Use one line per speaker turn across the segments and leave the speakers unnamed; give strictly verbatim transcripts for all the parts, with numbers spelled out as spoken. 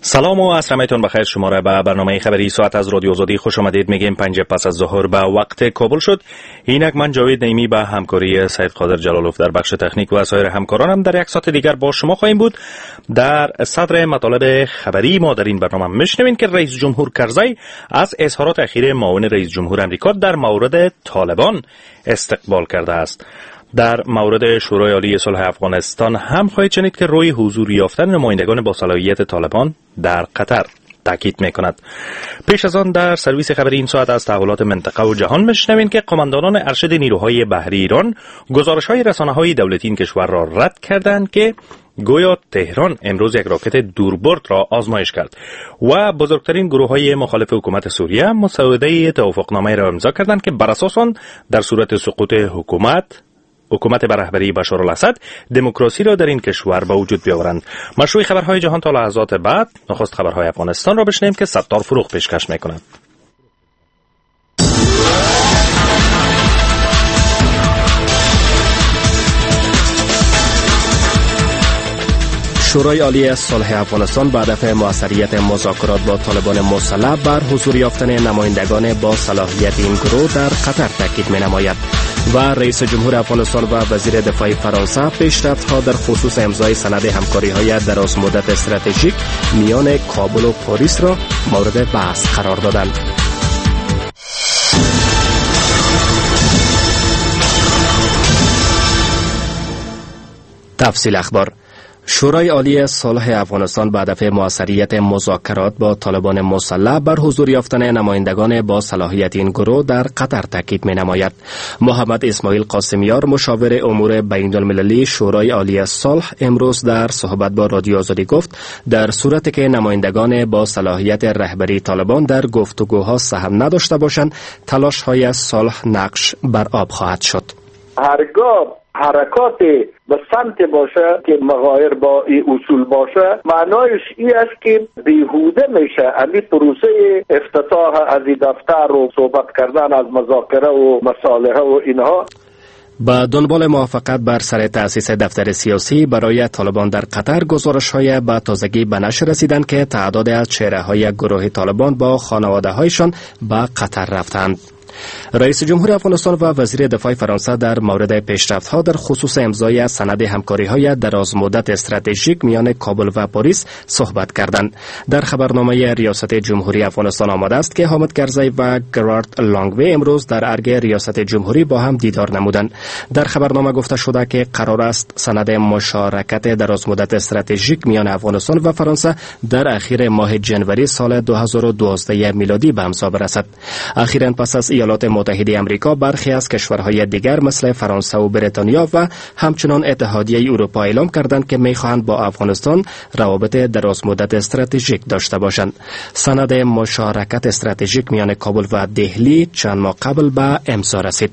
سلام و عصر همتون بخیر. شما را به برنامه خبری ساعت از رادیو آزادی خوش آمدید. میگیم پنج پس از ظهر به وقت کابل شد. اینک من جاوید نعیمی به همکاری سید قادر جلالوف در بخش تکنیک و سایر همکارانم در یک ساعت دیگر با شما خواهیم بود. در صدر مطالب خبری ما در این برنامه میشنوین که رئیس جمهور کرزی از اظهارات اخیر معاون رئیس جمهور امریکا در مورد طالبان استقبال کرده است. در مورد شورای عالی صلح افغانستان هم خواهید شنید که روی حضور یافتن نمایندگان با صلاحیت طالبان در قطر تاکید میکند. پیش از آن در سرویس خبری این ساعت از تحولات منطقه و جهان میشنوین که قماندانان ارشد نیروهای بحری ایران گزارش‌های رسانه‌های دولتی این کشور را رد کردند که گویا تهران امروز یک راکت دوربرد را آزمایش کرد و بزرگترین گروه‌های مخالف حکومت سوریه مسوده توافقنامه را امضا کردند که بر اساس آن در صورت سقوط حکومت حکومت بر رهبری بشار الاسد دموکراسی را در این کشور به وجود بیاورند. مشروع خبرهای جهان تا لحظات بعد نخست خبرهای افغانستان را بشنویم که ستار فروغ پیشکش میکند. شورای عالی صلح افغانستان به هدف موثریت مذاکرات با طالبان مسلح بر حضور یافتن نمایندگان با صلاحیت این گروه در قطر تاکید می‌نماید و رئیس جمهور افغانستان و وزیر دفاع فرانسه پیشرفت‌ها در خصوص امضای سند همکاری‌های درازمدت استراتژیک میان کابل و پاریس را مورد بحث قرار دادند. تفصیل اخبار. شورای عالی صلح افغانستان به هدف موثریت مذاکرات با طالبان مسلح بر حضور یافتن نمایندگان با صلاحیت این گروه در قطر تاکید می‌نماید. محمد اسماعیل قاسمیار مشاور امور بین‌المللی شورای عالی صلح امروز در صحبت با رادیو آزادی گفت در صورتی که نمایندگان با صلاحیت رهبری طالبان در گفتگوها سهم نداشته باشند تلاش‌های صلح نقش بر آب خواهد شد.
هرگاه حرکات به سمت باشه که مغایر با این اصول باشه معنایش این است که بیهوده میشه امی پروسه افتتاح از این دفتر و صحبت کردن از مذاکره و مصالحه و اینها.
با دنبال موافقت بر سر تأسیس دفتر سیاسی برای طالبان در قطر گزارش‌های به تازگی به نشر رسیدند که تعداد از چهره‌های گروه طالبان با خانواده‌هایشان به قطر رفتند. رئیس جمهور افغانستان و وزیر دفاع فرانسه در مورد پیشرفت‌ها در خصوص امضای سند همکاری‌های درازمدت استراتژیک میان کابل و پاریس صحبت کردند. در خبرنامه ریاست جمهوری افغانستان آمده است که حامد کرزی و گرارد لانگوی امروز در ارگ ریاست جمهوری با هم دیدار نمودند. در خبرنامه گفته شده که قرار است سند مشارکت درازمدت استراتژیک میان افغانستان و فرانسه در اخیر ماه جنوری سال دو هزار و دوازده میلادی به امضا برسد. اخیراً پس از ایالات متحده آمریکا برخی از کشورهای دیگر مثل فرانسه و بریتانیا و همچنان اتحادیه اروپا اعلام کردند که می‌خواهند با افغانستان روابط درازمدت استراتژیک داشته باشند. سند مشارکت استراتژیک میان کابل و دهلی چند ماه قبل به امضا رسید.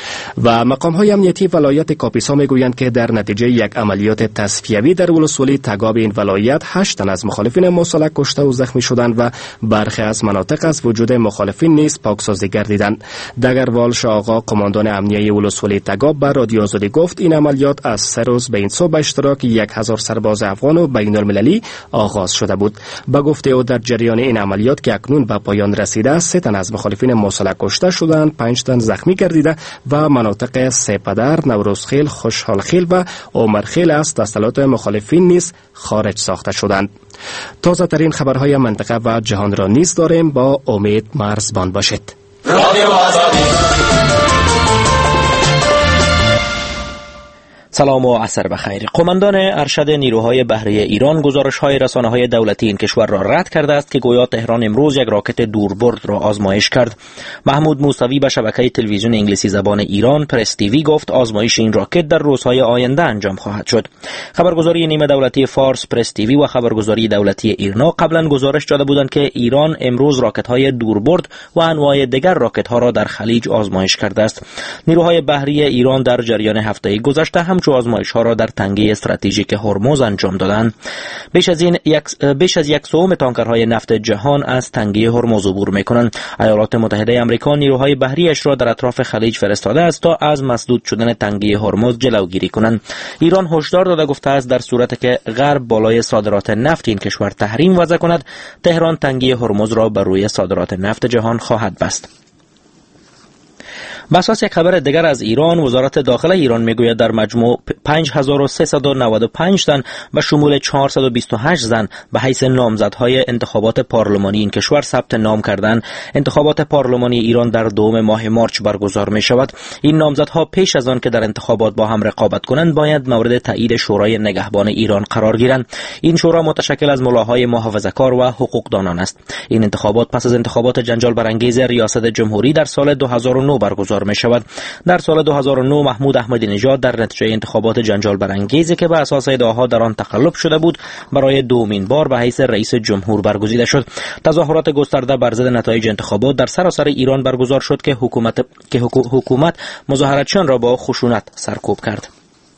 و مقام‌های امنیتی ولایت کاپیسا میگویند که در نتیجه یک عملیات تصفیوی در ولسوالی تگاب این ولایت هشت تن از مخالفین مسلح کشته و زخمی شدند و برخی از مناطق از وجود مخالفین نیز پاکسازی گردیدند. دگروال شاآقا قماندان امنیه ولسوالی تگاب به رادیو آزادی گفت این عملیات از سه روز به این سو به اشتراک یک هزار سرباز افغان و بین‌المللی آغاز شده بود. به گفته او در جریان این عملیات که اکنون به پایان رسیده سه تن از مخالفین مسلح کشته شدند، پنج تن زخمی گردیده و مناطق سپدر، نوروزخیل، خوشحالخیل و عمرخیل از تسلط مخالفین نیز خارج ساخته شدند. تازه ترین خبرهای منطقه و جهان را نیز داریم. با امید مرزبان باشید. رادیو آزادی.
سلام و عصر بخیر. قماندان ارشد نیروهای بحری ایران گزارش‌های رسانه‌های دولتی این کشور را رد کرده است که گویا تهران امروز یک راکت دوربرد را آزمایش کرد. محمود موسوی به شبکه تلویزیون انگلیسی زبان ایران پرس تیوی گفت آزمایش این راکت در روزهای آینده انجام خواهد شد. خبرگزاری نیمه دولتی فارس پرس تیوی و خبرگزاری دولتی ایرنا قبلا گزارش داده بودند که ایران امروز راکت‌های دوربرد و انواع دیگر راکت‌ها را در خلیج آزمایش کرده است. نیروهای بحری ایران در جریان هفته گذشته هم همچو آزمایش ها را در تنگه استراتژیک هرمز انجام دادند. بیش از این یک بیش از یک سوم تانکرهای نفت جهان از تنگه هرمز عبور میکنند. ایالات متحده آمریکا نیروهای بحریش را در اطراف خلیج فرستاده است تا از مسدود شدن تنگه هرمز جلوگیری کنند. ایران هشدار داده گفته است در صورتی که غرب بالای صادرات نفت این کشور تحریم وضع کند، تهران تنگه هرمز را بر روی صادرات نفت جهان خواهد بست. بر اساس یک خبر دیگر از ایران، وزارت داخله ایران میگوید در مجموع پنج هزار و سیصد و نود و پنج زن به شمول چهارصد و بیست و هشت زن به حیث نامزدهای انتخابات پارلمانی این کشور ثبت نام کردند. انتخابات پارلمانی ایران در دوم ماه مارچ برگزار می شود. این نامزدها پیش از آن که در انتخابات با هم رقابت کنند باید مورد تایید شورای نگهبان ایران قرار گیرند. این شورا متشکل از ملاهای محافظه‌کار و حقوقدانان است. این انتخابات پس از انتخابات جنجال برانگیز ریاست جمهوری در سال دو هزار و نه برگزار می شود. در سال دو هزار و نه محمود احمدی نژاد در نتیجه انتخابات جنجال برانگیزی که بر اساس ادعاها در آن تقلب شده بود برای دومین بار به حیث رئیس جمهور برگزیده شد. تظاهرات گسترده بر ضد نتایج انتخابات در سراسر ایران برگزار شد که حکومت که حکومت مظاهراتچیان را با خشونت سرکوب کرد.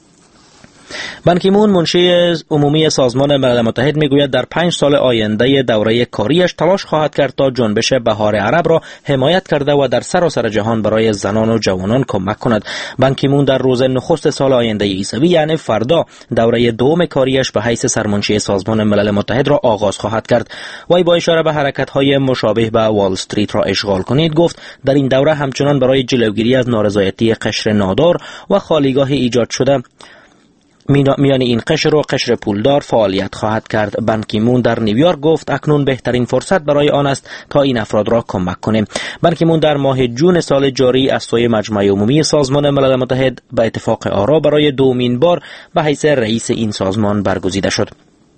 بان کی مون منشی عمومی سازمان ملل متحد میگوید در پنج سال آینده دوره کاریش تلاش خواهد کرد تا جنبش بهار عرب را حمایت کرده و در سراسر جهان برای زنان و جوانان کمک کند. بان کی مون در روز نخست سال آینده عیسوی یعنی فردا دوره دوم کاریش به حیث سرمنشی سازمان ملل متحد را آغاز خواهد کرد. وی با اشاره به حرکت‌های مشابه به وال استریت را اشغال کنید گفت در این دوره همچنان برای جلوگیری از نارضایتی قشر نادار و خالیگاه ایجاد شده میان این قشر و قشر پولدار فعالیت خواهد کرد. بان کی مون در نیویورک گفت اکنون بهترین فرصت برای آن است تا این افراد را کمک کنیم. بان کی مون در ماه جون سال جاری از سوی مجمع عمومی سازمان ملل متحد به اتفاق آرا برای دومین بار به حیث رئیس این سازمان برگزیده شد.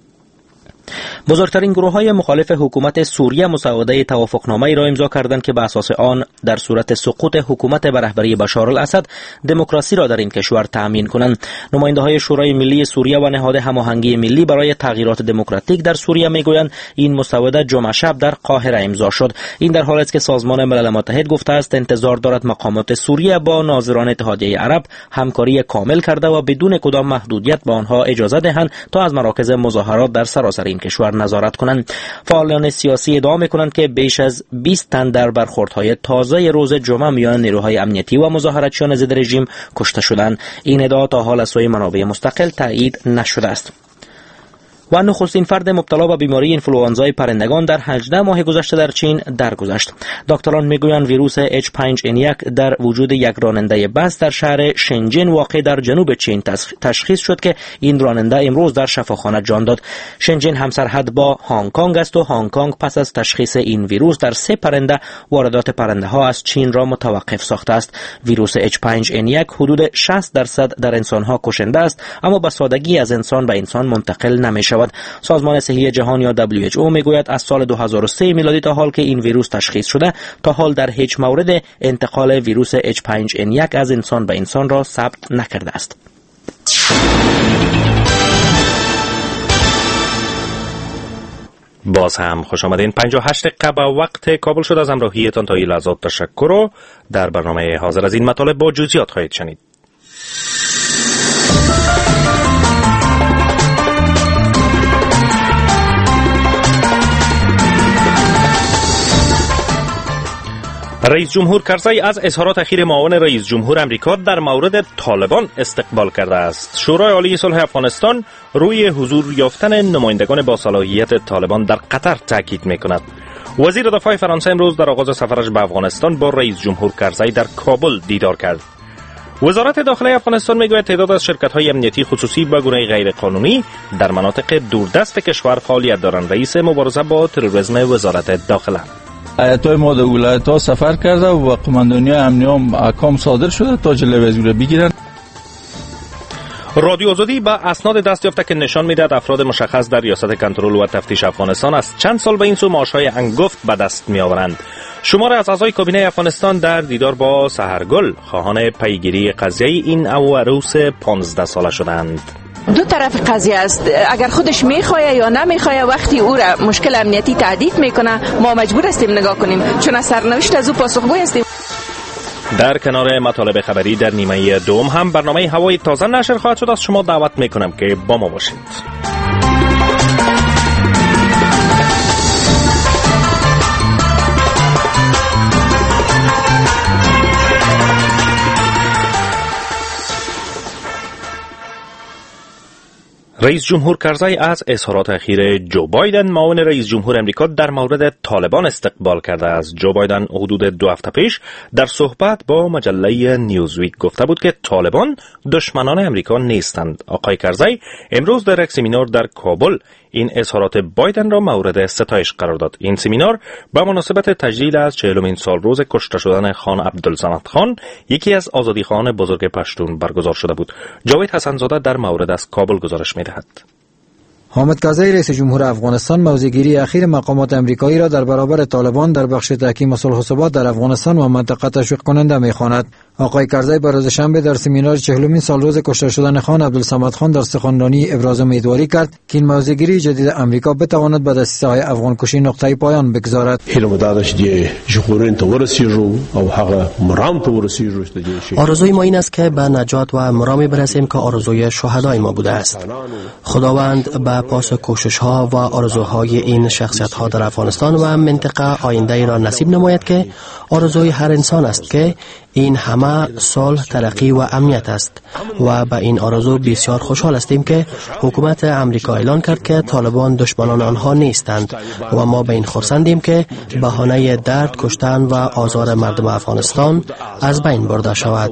بزرگترین گروه‌های مخالف حکومت سوریه مسوده توافقنامه‌ای را امضا کردند که به اساس آن در صورت سقوط حکومت به رهبری بشار الاسد دموکراسی را در این کشور تأمین کنند. نماینده‌های شورای ملی سوریه و نهاد هماهنگی ملی برای تغییرات دموکراتیک در سوریه میگویند این مسوده جمعه شب در قاهره امضا شد. این در حالی است که سازمان ملل متحد گفته است انتظار دارد مقامات سوریه با ناظران اتحادیه عرب همکاری کامل کرده و بدون کدام محدودیت به آنها اجازه دهند تا از مراکز مظاهرات در سراسر این کشور نظارت کنند. فعالان سیاسی ادعا می‌کنند که بیش از بیست تن در برخوردهای تازه روز جمعه میان نیروهای امنیتی و مظاهراتچیان ضد رژیم کشته شدند. این ادعا تا حال از سوی منابع مستقل تایید نشده است. و نخستین فرد مبتلا به بیماری اینفلوئانزای پرندگان در هجده ماه گذشته در چین درگذشت. دکتران میگویند ویروس اچ پنج ان یک در وجود یک راننده بس در شهر شنجن واقع در جنوب چین تشخیص شد که این راننده امروز در شفاخانه جان داد. شنجن همسرحد با هنگ کنگ است و هنگ کنگ پس از تشخیص این ویروس در سه پرنده واردات پرنده ها از چین را متوقف ساخته است. ویروس اچ پنج ان یک حدود شصت درصد در انسان ها کشنده است اما به سادگی از انسان به انسان منتقل نمی‌شود. سازمان صحی جهانی یا دبلیو اچ او میگوید از سال دو هزار و سه میلادی تا حال که این ویروس تشخیص شده تا حال در هیچ مورد انتقال ویروس اچ پنج ان یک از انسان به انسان را ثبت نکرده است.
باز هم خوش آمدین. پنجاه و هشت دقیقه وقت کابل شد. از همراهیتان تا این لحظات تشکر و در برنامه حاضر از این مطالب با جزئیات خواهید شنید. رئیس جمهور کرزی از اظهارات اخیر معاون رئیس جمهور امریکا در مورد طالبان استقبال کرده است. شورای عالی صلح افغانستان روی حضور یافتن نمایندگان با صلاحیت طالبان در قطر تاکید می‌کند. وزیر دفاع فرانسه امروز در آغاز سفرش به افغانستان با رئیس جمهور کرزی در کابل دیدار کرد. وزارت داخلی افغانستان میگوید تعداد از شرکت‌های امنیتی خصوصی به گونه غیرقانونی در مناطق دوردست کشور فعالیت دارند. رئیس مبارزه با تروریسم وزارت داخله
ایتای ما در ولایت ها سفر کرده و قماندانی امنی هم احکام صادر شده تا جلوی از رو بگیرن.
رادیو آزادی با اسناد دست یافته که نشان میدهد افراد مشخص در ریاست کنترل و تفتیش افغانستان از چند سال به این سو معاشهای انگفت به دست میآورند. شمار از اعضای کابینه افغانستان در دیدار با سحرگل خواهان پیگیری قضیه این او عروس پانزده ساله شدند.
دو طرف قضیه است. اگر خودش میخواه یا نمیخواه وقتی او را مشکل امنیتی تهدید میکنه ما مجبور هستیم نگاه کنیم چون از سرنوشت از او پاسخگوی هستیم.
در کنار مطالب خبری در نیمه دوم هم برنامه هوای تازه نشر خواهد شد. از شما دعوت میکنم که با ما باشید. رئیس جمهور کرزی از اظهارات اخیر جو بایدن معاون رئیس جمهور امریکا در مورد طالبان استقبال کرده است. جو بایدن حدود دو هفته پیش در صحبت با مجله نیوزویک گفته بود که طالبان دشمنان امریکا نیستند. آقای کرزی امروز در یک سمینار در کابل این اظهارات بایدن را مورد ستایش قرار داد. این سمینار به مناسبت تجلیل از چهلمین سال روز کشته شدن خان عبدالصمد خان، یکی از آزادیخواهان بزرگ پشتون، برگزار شده بود. جاوید حسن‌زاده در مورد از کابل گزارش می‌دهد.
حامد کرزی رئیس جمهور افغانستان موضع‌گیری اخیر مقامات امریکایی را در برابر طالبان در بخش تحکیم صلح و ثبات در افغانستان و منطقه تشویق کننده می‌خواند. آقای کرزی به روز شنبه در سمینار چهلمین سال روز کشته شدن خان عبدالصمد خان در سخنرانی ابراز امیدواری کرد که این موضع‌گیری جدید امریکا بتواند به دسیسه‌های افغان کشی نقطه پایان بگذارد.
آرزوی ما این است که به نجات و مرامی برسیم که آرزوی شهدای ما بوده است. خداوند به پاس کوشش‌ها و آرزوهای این شخصیت‌ها در افغانستان و منطقه آینده را نصیب نماید که آرزوی هر انسان است که این همه صلح، ترقی و امنیت است و به این آرزو بسیار خوشحال هستیم که حکومت امریکا اعلان کرد که طالبان دشمنان آنها نیستند و ما به این خرسندیم که بهانه درد، کشتن و آزار مردم افغانستان از بین برده شود.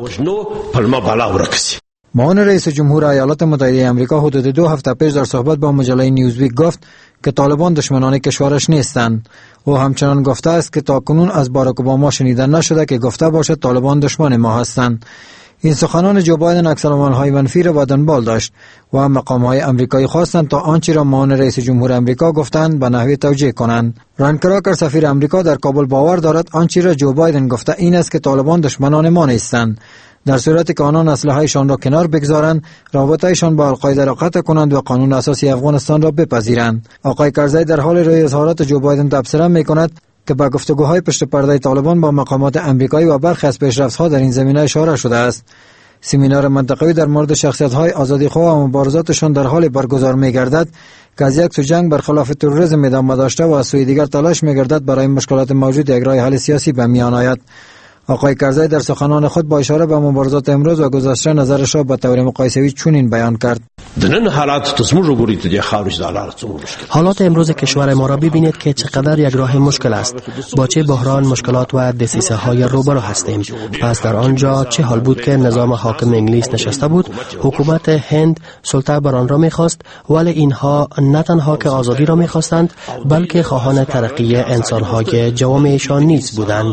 معاون رئیس جمهور ایالات متحده آمریکا حدود دو هفته پیش در صحبت با مجله نیوزویک گفت که طالبان دشمنان کشورش نیستند. او همچنان گفته است که تاکنون از باراک اوباما شنیده نشده که گفته باشد طالبان دشمن ما هستند. این سخنان جو بایدن عکس‌العمل‌های منفی را به دنبال داشت و مقام‌های آمریکایی خواستند تا آنچه را معاون رئیس جمهور آمریکا گفتند به نحوی توجیه کنند. ران کراکر سفیر آمریکا در کابل باور دارد آنچه را جو بایدن گفته این است که طالبان دشمنان ما نیستند. در صورتی که آنان اسلحه‌شان را کنار بگذارند، رابطه‌شان با القاعده را قطع کنند و قانون اساسی افغانستان را بپذیرند. آقای کرزی در حال روی اظهارات جو بایدن تبصره می‌کند که به گفتگوهای پشت پرده طالبان با مقامات آمریکایی و برخی از پیشرفت‌ها در این زمینه اشاره شده است. سمینار منطقه‌ای در مورد شخصیت‌های آزادیخواه و مبارزاتشان در حال برگزار می‌گردد که از یک سو جنگ برخلاف تروریسم ادامه داشته و از سوی دیگر تلاش می‌گردد برای مشکلات موجود یک راه حل سیاسی به میان آید. آقای کرزی در سخنان خود با اشاره به مبارزات امروز و گذشته نظرش را به طور مقایسوی چنین بیان کرد:
حالات امروز کشور ما را ببینید که چقدر یک راه مشکل است. با چه بحران، مشکلات و دسیسه های روبرو هستیم. پس در آنجا چه حال بود که نظام حاکم انگلیس نشسته بود، حکومت هند سلطه بر آن را می‌خواست، ولی اینها نه تنها که آزادی را می‌خواستند بلکه خواهان ترقی انسان‌های جوامعشان نیز بودند.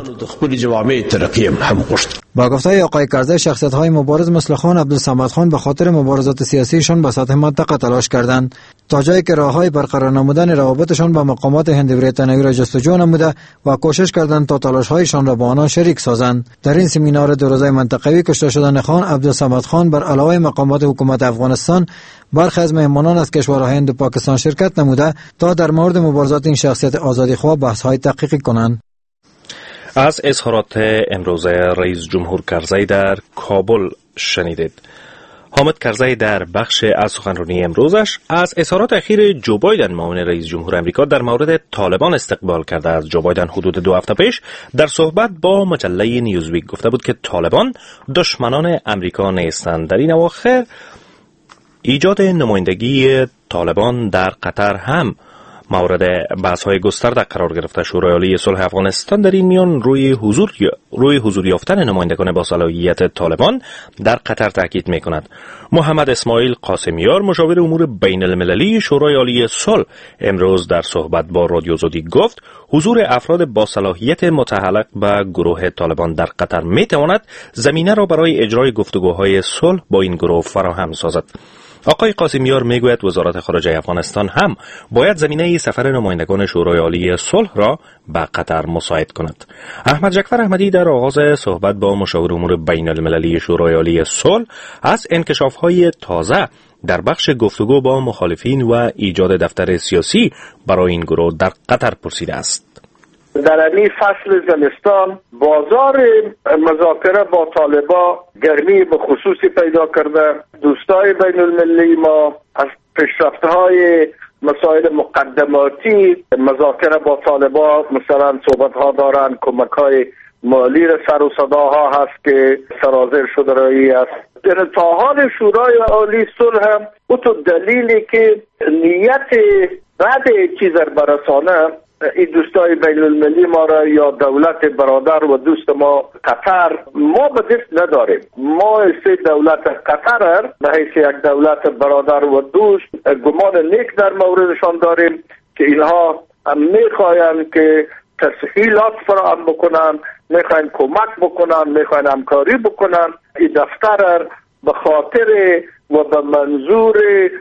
با گفته آقای کرزی شخصیت‌های مبارز مثل خان عبدالصمد خان به خاطر مبارزات سیاسیشان به سطح منطقه تلاش کردند تا جایی که راه‌های برقرار نمودن روابطشان با مقامات هند بریتانیایی را جستجو نموده و کوشش کردند تا تلاش‌هایشان را با آنان شریک سازند. در این سمینار دو روزه منطقه‌ای کشته شدن خان عبدالصمد خان بر علاوه مقامات حکومت افغانستان، برخی از مهمانان از کشورهای هند و پاکستان شرکت نموده تا در مورد مبارزات این شخصیت آزادیخواه بحث‌های تحقیقی کنند.
از اظهارات امروز رئیس جمهور کرزی در کابل شنیدید. حامد کرزی در بخش از سخنرانی امروزش از اظهارات اخیر جو بایدن معاون رئیس جمهور آمریکا در مورد طالبان استقبال کرده است. جو بایدن حدود دو هفته پیش در صحبت با مجله نیوزویک گفته بود که طالبان دشمنان امریکا نیستند. در این اواخر ایجاد نمایندگی طالبان در قطر هم مورد بحث‌های گسترده قرار گرفته. شورای عالی صلح افغانستان در این میان روی حضور روی حضور یافتن نمایندگان با صلاحیت طالبان در قطر تاکید می‌کند. محمد اسماعیل قاسمیار، مشاور امور بین المللی شورای عالی صلح، امروز در صحبت با رادیو زودی گفت حضور افراد با صلاحیت متعلق به گروه طالبان در قطر می‌تواند زمینه را برای اجرای گفتگوهای صلح با این گروه فراهم سازد. آقای قاسمیار میگوید وزارت خارجه افغانستان هم باید زمینه سفر نمایندگان شورای عالی صلح را به قطر مساعد کند. احمد جعفر احمدی در آغاز صحبت با مشاور امور بین المللی شورای عالی صلح از انکشاف‌های تازه در بخش گفتگو با مخالفین و ایجاد دفتر سیاسی برای این گروه در قطر پرسیده است.
در این فصل زمستان بازار مذاکره با طالبان گرمی به خصوصی پیدا کرده. دوستای بین المللی ما از پیشرفت‌های مسائل مقدماتی مذاکره با طالبان مثلا صحبت‌ها دارن، کمک‌های مالی سر و صداها هست که سرازیر شده رایی است. در تا حال شورای عالی صلح او تو دلیلی که نیت بعد چیزر برسانه این دوستای بین المللی ما را یا دولت برادر و دوست ما قطر ما به دست نداریم. ما سه دولت قطر به حیث یک دولت برادر و دوست گمان نیک در موردشان داریم که اینها میخواین که تسهیلات فراهم بکنن، میخواین کمک بکنن، میخواین همکاری بکنن. این دفتر به خاطر و به منظور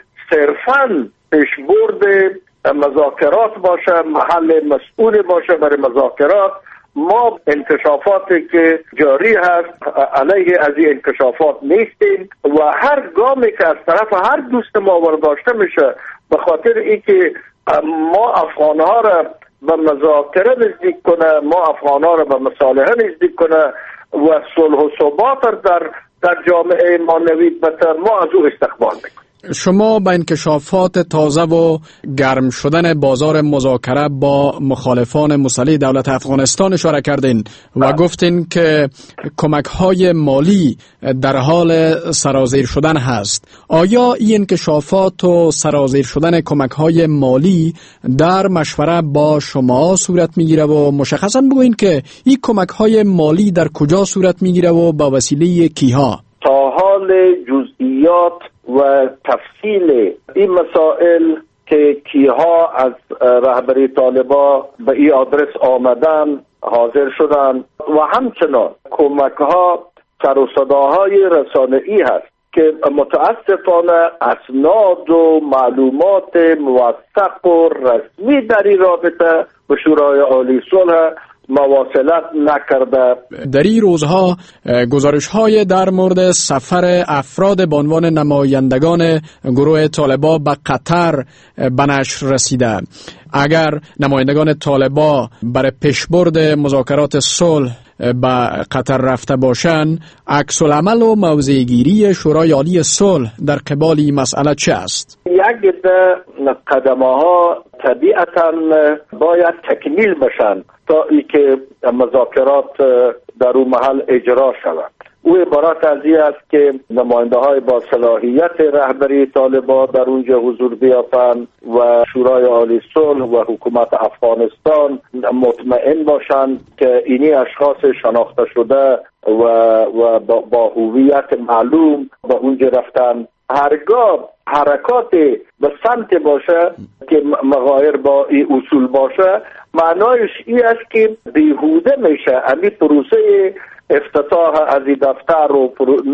صرفاً پیشبرد مذاکرات باشه، محل مسئول باشه برای مذاکرات. ما انکشافاتی که جاری هست علیه از این انکشافات نیستیم و هر گامی که از طرف هر دوست ما برداشته میشه به خاطر اینکه ما افغانها را به مذاکره نزدیک کنه، ما افغانها را به مصالحه نزدیک کنه و صلح و ثبات در در جامعه ما نوید بده، ما از او استقبال میکنیم.
شما به انکشافات تازه و گرم شدن بازار مذاکره با مخالفان مسلح دولت افغانستان اشاره کردین و گفتین که کمک‌های مالی در حال سرازیر شدن هست. آیا این انکشافات و سرازیر شدن کمک‌های مالی در مشوره با شما صورت میگیره و مشخصاً بگوین که این کمک‌های مالی در کجا صورت میگیره و با وسیله کیها؟
تا حال جزئیات و تفصیل این مسائل که کیها از رهبری طالبان به این آدرس آمدن حاضر شدن و همچنان کمک ها سر و صداهای رسانه‌ای هست که متاسفانه اسناد و معلومات موثق و رسمی در این رابطه به شورای عالی صلح مواصلت نکرده.
در این روزها گزارش های در مورد سفر افراد به عنوان نمایندگان گروه طالبان به قطر به نشر رسیده. اگر نمایندگان طالبان برای پیشبرد مذاکرات صلح به قطر رفته باشند، عکس العمل و موضع گیری شورای عالی صلح در قبال این مسئله چه است؟
یک عده قدمه ها طبیعتاً باید تکمیل بشن تا ای که مذاکرات در اون محل اجرا شود. او عبارت از این است که نماینده های با صلاحیت رهبری طالبان در اونجا حضور بیابند و شورای عالی صلح و حکومت افغانستان مطمئن باشند که اینی اشخاص شناخته شده و و با هویت معلوم به اونجا رفتن. هرگاه حرکات به سمت باشه که مغایر با این اصول باشه، معنایش این است که بیهوده میشه امی پروسه افتتاح از این دفتر و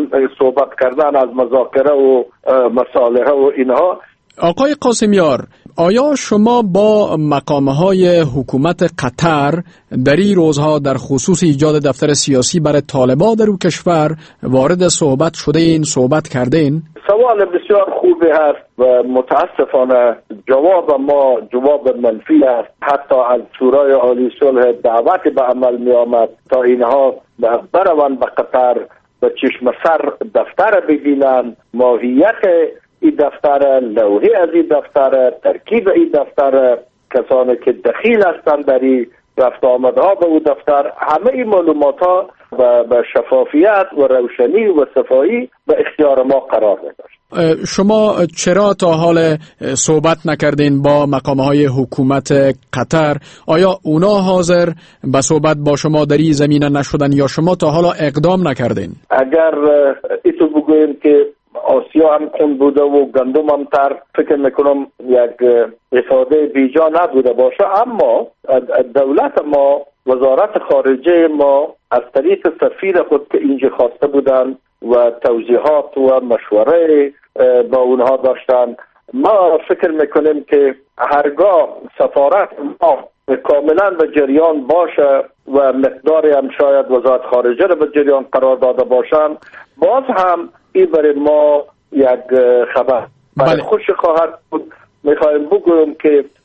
صحبت کردن از مذاکره و مصالحه و اینها.
آقای قاسمیار، آیا شما با مقامهای حکومت قطر در این روزها در خصوص ایجاد دفتر سیاسی برای طالبان در او کشور وارد صحبت شده این صحبت کردین؟
سوال بسیار خوبی هست و متاسفانه جواب ما جواب منفی است. حتی از شورای عالی صلح دعوت به عمل می آمد تا اینها بروند به قطر به چشم سر دفتر ببینند، ماهیت این دفتر، لوحه از این دفتر، ترکیب این دفتر، کسانی که دخیل هستند در این رفت آمدها به او دفتر، همه این معلومات ها به شفافیت و روشنی و صفایی به اختیار ما قرار داشت.
شما چرا تا حال صحبت نکردین با مقامهای حکومت قطر؟ آیا اونا حاضر به صحبت با شما در این زمینه نشدن یا شما تا حالا اقدام نکردین؟
اگر ایتو بگویم که آسیا هم کن بوده و گندم هم تر، فکر میکنم یک افاده بیجا نبوده باشه. اما دولت ما، وزارت خارجه ما از طریق سفیر خود که اینجا خواسته بودن و توضیحات و مشوره با اونها داشتن، ما فکر میکنیم که هرگاه سفارت ما کاملا به جریان باشه و مقداری هم شاید وزارت خارجه رو به جریان قرار داده باشن، باز هم این برای ما یک خبر بله. خوش خواهد بود. میخوایم بگویم که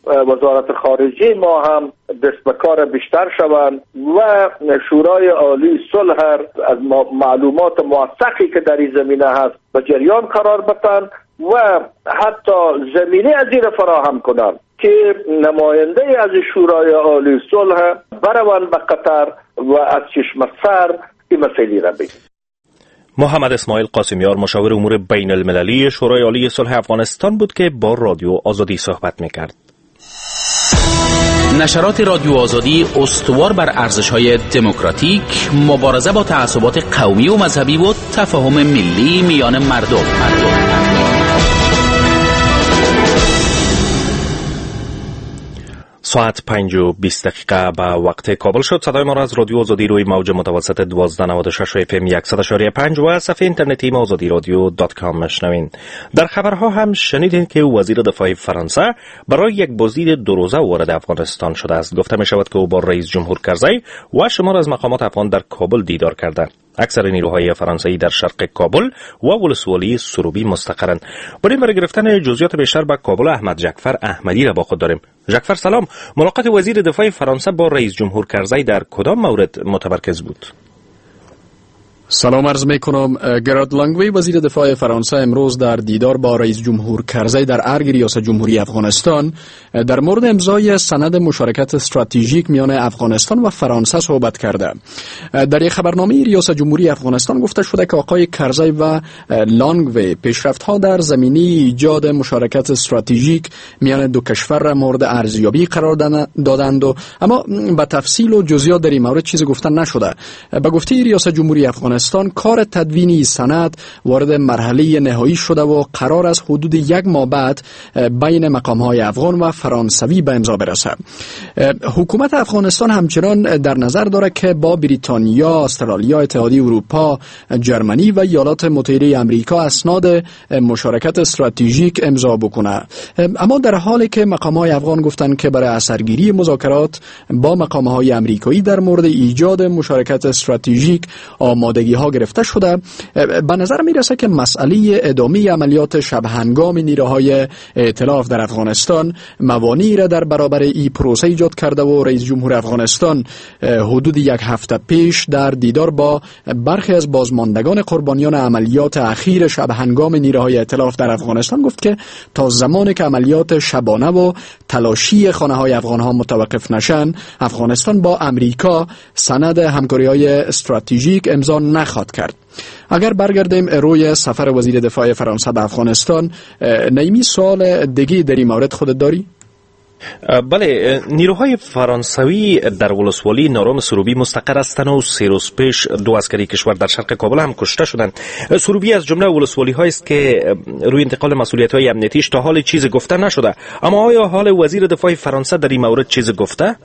وزارت خارجه ما هم دست به کار بیشتر شوند و شورای عالی صلح از معلومات موثقی که در این زمینه هست به جریان قرار بدن و حتی زمینه از این فراهم کنند که نماینده از شورای عالی صلح بروند به قطر و از چشم سر این مسئله را بگیرند.
محمد اسماعیل قاسمیار مشاور امور بین المللی شورای عالی صلح افغانستان بود که با رادیو آزادی صحبت میکرد.
نشرات رادیو آزادی استوار بر ارزش‌های دموکراتیک، مبارزه با تعصبات قومی و مذهبی و تفاهم ملی میان مردم. مردم.
ساعت پنج و بیست دقیقه به وقت کابل شد. صدای ما را از رادیو آزادی روی موج متوسط دوازده نود و شش اف ام صد و پنج و صفحه اینترنتی ما آزادی رادیو دات کام مشنوین. در خبرها هم شنیدین که وزیر دفاع فرانسه برای یک بازدید دو روزه وارد افغانستان شده است. گفته می شود که او با رئیس جمهور کرزی و شمار از مقامات افغان در کابل دیدار کرده. اکثر نیروهای فرانسوی در شرق کابل و ولسوالی سروبی مستقرند. بریم برای گرفتن جزئیات بیشتر به کابل احمد جعفر احمدی را با خود داریم. جعفر سلام، ملاقات وزیر دفاع فرانسه با رئیس جمهور کرزی در کدام مورد متمرکز بود؟
سلام عرض می کنم. گرارد لانگوی وزیر دفاع فرانسه امروز در دیدار با رئیس جمهور کرزی در ارگ ریاست جمهوری افغانستان در مورد امضای سند مشارکت استراتژیک میان افغانستان و فرانسه صحبت کرده. در یک خبرنامه ریاست جمهوری افغانستان گفته شده که آقای کرزی و لانگوی پیشرفت‌ها در زمینه ایجاد مشارکت استراتژیک میان دو کشور را مورد ارزیابی قرار دادند و اما به تفصیل و جزئیات در این مورد چیزی گفتن نشده. به گفته ریاست جمهوری افغانستان کار تدوین سند وارد مرحله نهایی شده و قرار است حدود یک ماه بعد بین مقام‌های افغان و فرانسوی به امضا برسه. حکومت افغانستان همچنان در نظر دارد که با بریتانیا، استرالیا، اتحادیه اروپا، جرمنی و ایالات متحده آمریکا اسناد مشارکت استراتژیک امضا بکنه. اما در حالی که مقام‌های افغان گفتند که برای اثرگیری مذاکرات با مقام‌های آمریکایی در مورد ایجاد مشارکت استراتژیک آماده ها گرفته شده، به نظر میرسه که مسئله ادامه عملیات شب هنگام نیروهای ائتلاف در افغانستان موانعی را در برابر این پروسه ایجاد کرده و رئیس جمهور افغانستان حدود یک هفته پیش در دیدار با برخی از بازماندگان قربانیان عملیات اخیر شب هنگام نیروهای ائتلاف در افغانستان گفت که تا زمانی که عملیات شبانه و تلاشی خانه های افغان ها متوقف نشن، افغانستان با امریکا سند همکاری های استراتژیک امضا نخواهد کرد. اگر برگردیم روی سفر وزیر دفاع فرانسه به افغانستان، نیمی سوال دیگه در این مورد خودت داری؟
بله، نیروهای فرانسوی در ولسوالی نارام سروبی مستقر هستند و سه روز پیش دو عسکری کشور در شرق کابل هم کشته شدند. سروبی از جمله ولسوالی هایی است که روی انتقال مسئولیت های امنیتیش تا حال چیز گفته نشده. اما آیا حال وزیر دفاع فرانسه در این مورد چیز گفته؟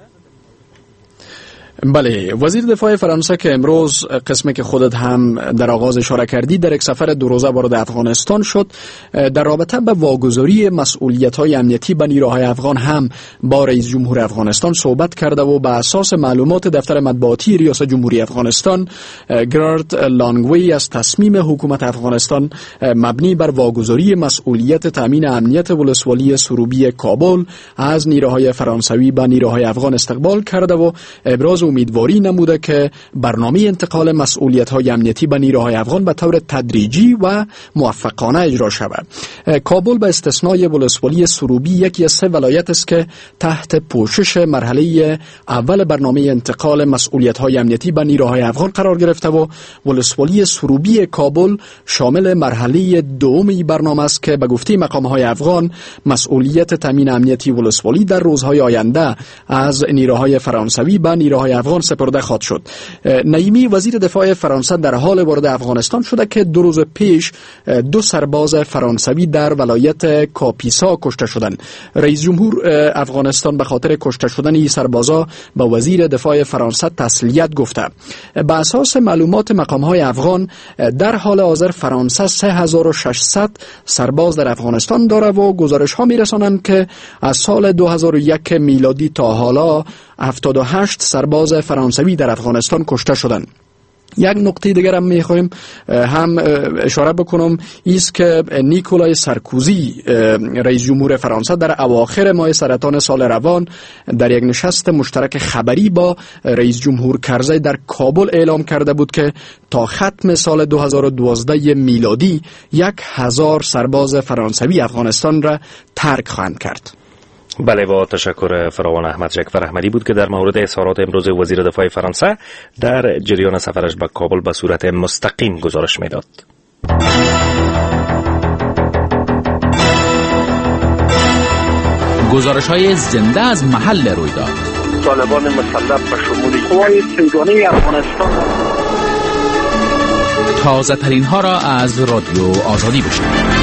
بله، وزیر دفاع فرانسه که امروز قسمی که خودت هم در آغاز اشاره کردی در یک سفر دو روزه وارد افغانستان شد، در رابطه به واگذاری مسئولیت‌های امنیتی به نیروهای افغان هم با رئیس جمهور افغانستان صحبت کرده و به اساس معلومات دفتر مطبوعاتی ریاست جمهوری افغانستان، گرارد لانگوی از تصمیم حکومت افغانستان مبنی بر واگذاری مسئولیت تامین امنیت ولسوالی سروبی کابل از نیروهای فرانسوی به نیروهای افغان استقبال کرده و ابراز امیدواری نموده که برنامه انتقال مسئولیت‌های امنیتی به نیروهای افغان به طور تدریجی و موفقانه اجرا شود. کابل به استثنای ولسوالی سروبی یکی از سه ولایت است که تحت پوشش مرحله اول برنامه انتقال مسئولیت‌های امنیتی به نیروهای افغان قرار گرفته و ولسوالی سروبی کابل شامل مرحله دومی برنامه است که به گفته مقام‌های افغان مسئولیت تامین امنیتی ولسوالی در روزهای آینده از نیروهای فرانسوی به نیروهای افغان سپرده خواهد شد. نعیمی وزیر دفاع فرانسه در حال وارد افغانستان شده که دو روز پیش دو سرباز فرانسوی در ولایت کاپیسا کشته شدند. رئیس جمهور افغانستان به خاطر کشته شدن این سربازا به وزیر دفاع فرانسه تسلیت گفته. به اساس معلومات مقام‌های افغان در حال حاضر فرانسه سه هزار و ششصد سرباز در افغانستان داره و گزارش‌ها می‌رسانند که از سال دو هزار و یک میلادی تا حالا هفتاد و هشت سرباز فرانسوی در افغانستان کشته شدند. یک نقطه دیگر هم میخوایم هم اشاره بکنم ایست که نیکولای سارکوزی رئیس جمهور فرانسه در اواخر ماه سرطان سال روان در یک نشست مشترک خبری با رئیس جمهور کرزی در کابل اعلام کرده بود که تا ختم سال دو هزار و دوازده میلادی یک هزار سرباز فرانسوی افغانستان را ترک خواهند کرد.
بله، با تشکر فراوان. احمد جعفر احمدی بود که در مورد اظهارات امروز وزیر دفاع فرانسه در جریان سفرش به کابل به صورت مستقیم گزارش میداد.
گزارش‌های زنده از محل رویداد.
طالبان مسلح به شمول قوای سیگانه افغانستان.
تازه ترین ها را از رادیو آزادی بشنوید.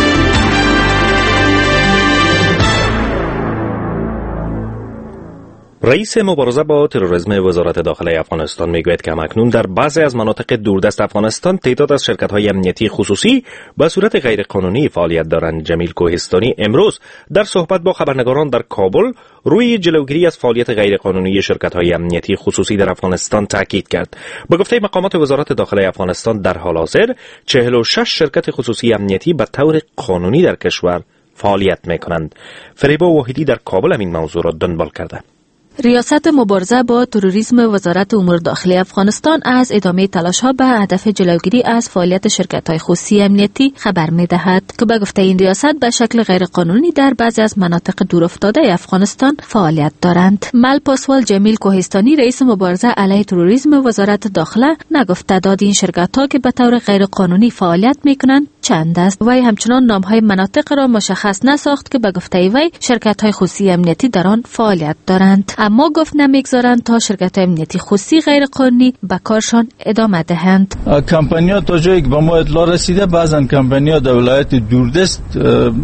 رئیس مبارزه با تروریسم وزارت داخله افغانستان میگوید که همکنون در بعضی از مناطق دوردست افغانستان تعداد از شرکت‌های امنیتی خصوصی به صورت غیرقانونی فعالیت دارند. جمیل کوهستانی امروز در صحبت با خبرنگاران در کابل روی جلوگیری از فعالیت غیرقانونی شرکت‌های امنیتی خصوصی در افغانستان تاکید کرد. به گفته مقامات وزارت داخله افغانستان در حال حاضر چهل و شش شرکت خصوصی امنیتی به طور قانونی در کشور فعالیت می‌کنند. فریبا واحدی در کابل این موضوع را دنبال کرده.
ریاست مبارزه با تروریسم وزارت امور داخلی افغانستان از ادامه تلاش‌ها به هدف جلوگیری از فعالیت شرکت‌های خصوصی امنیتی خبر می‌دهد که به گفته این ریاست به شکل غیرقانونی در بعضی از مناطق دورافتاده افغانستان فعالیت دارند. مل پاسوال جمیل کوهستانی رئیس مبارزه علیه تروریسم وزارت داخله نگفت تعداد این شرکت‌ها که به طور غیرقانونی فعالیت می‌کنند چند است. وی همچنان نام‌های مناطق را مشخص نساخت که به گفته وی شرکت‌های خصوصی امنیتی در آن فعالیت دارند. اما گفت نمیگذارند تا شرکت امنیتی خصوصی غیرقانونی به کارشان ادامه دهند.
کمپانی‌ها تا جایی که به ما اطلاع رسیده بعضن کمپانی‌ها در ولایت دوردست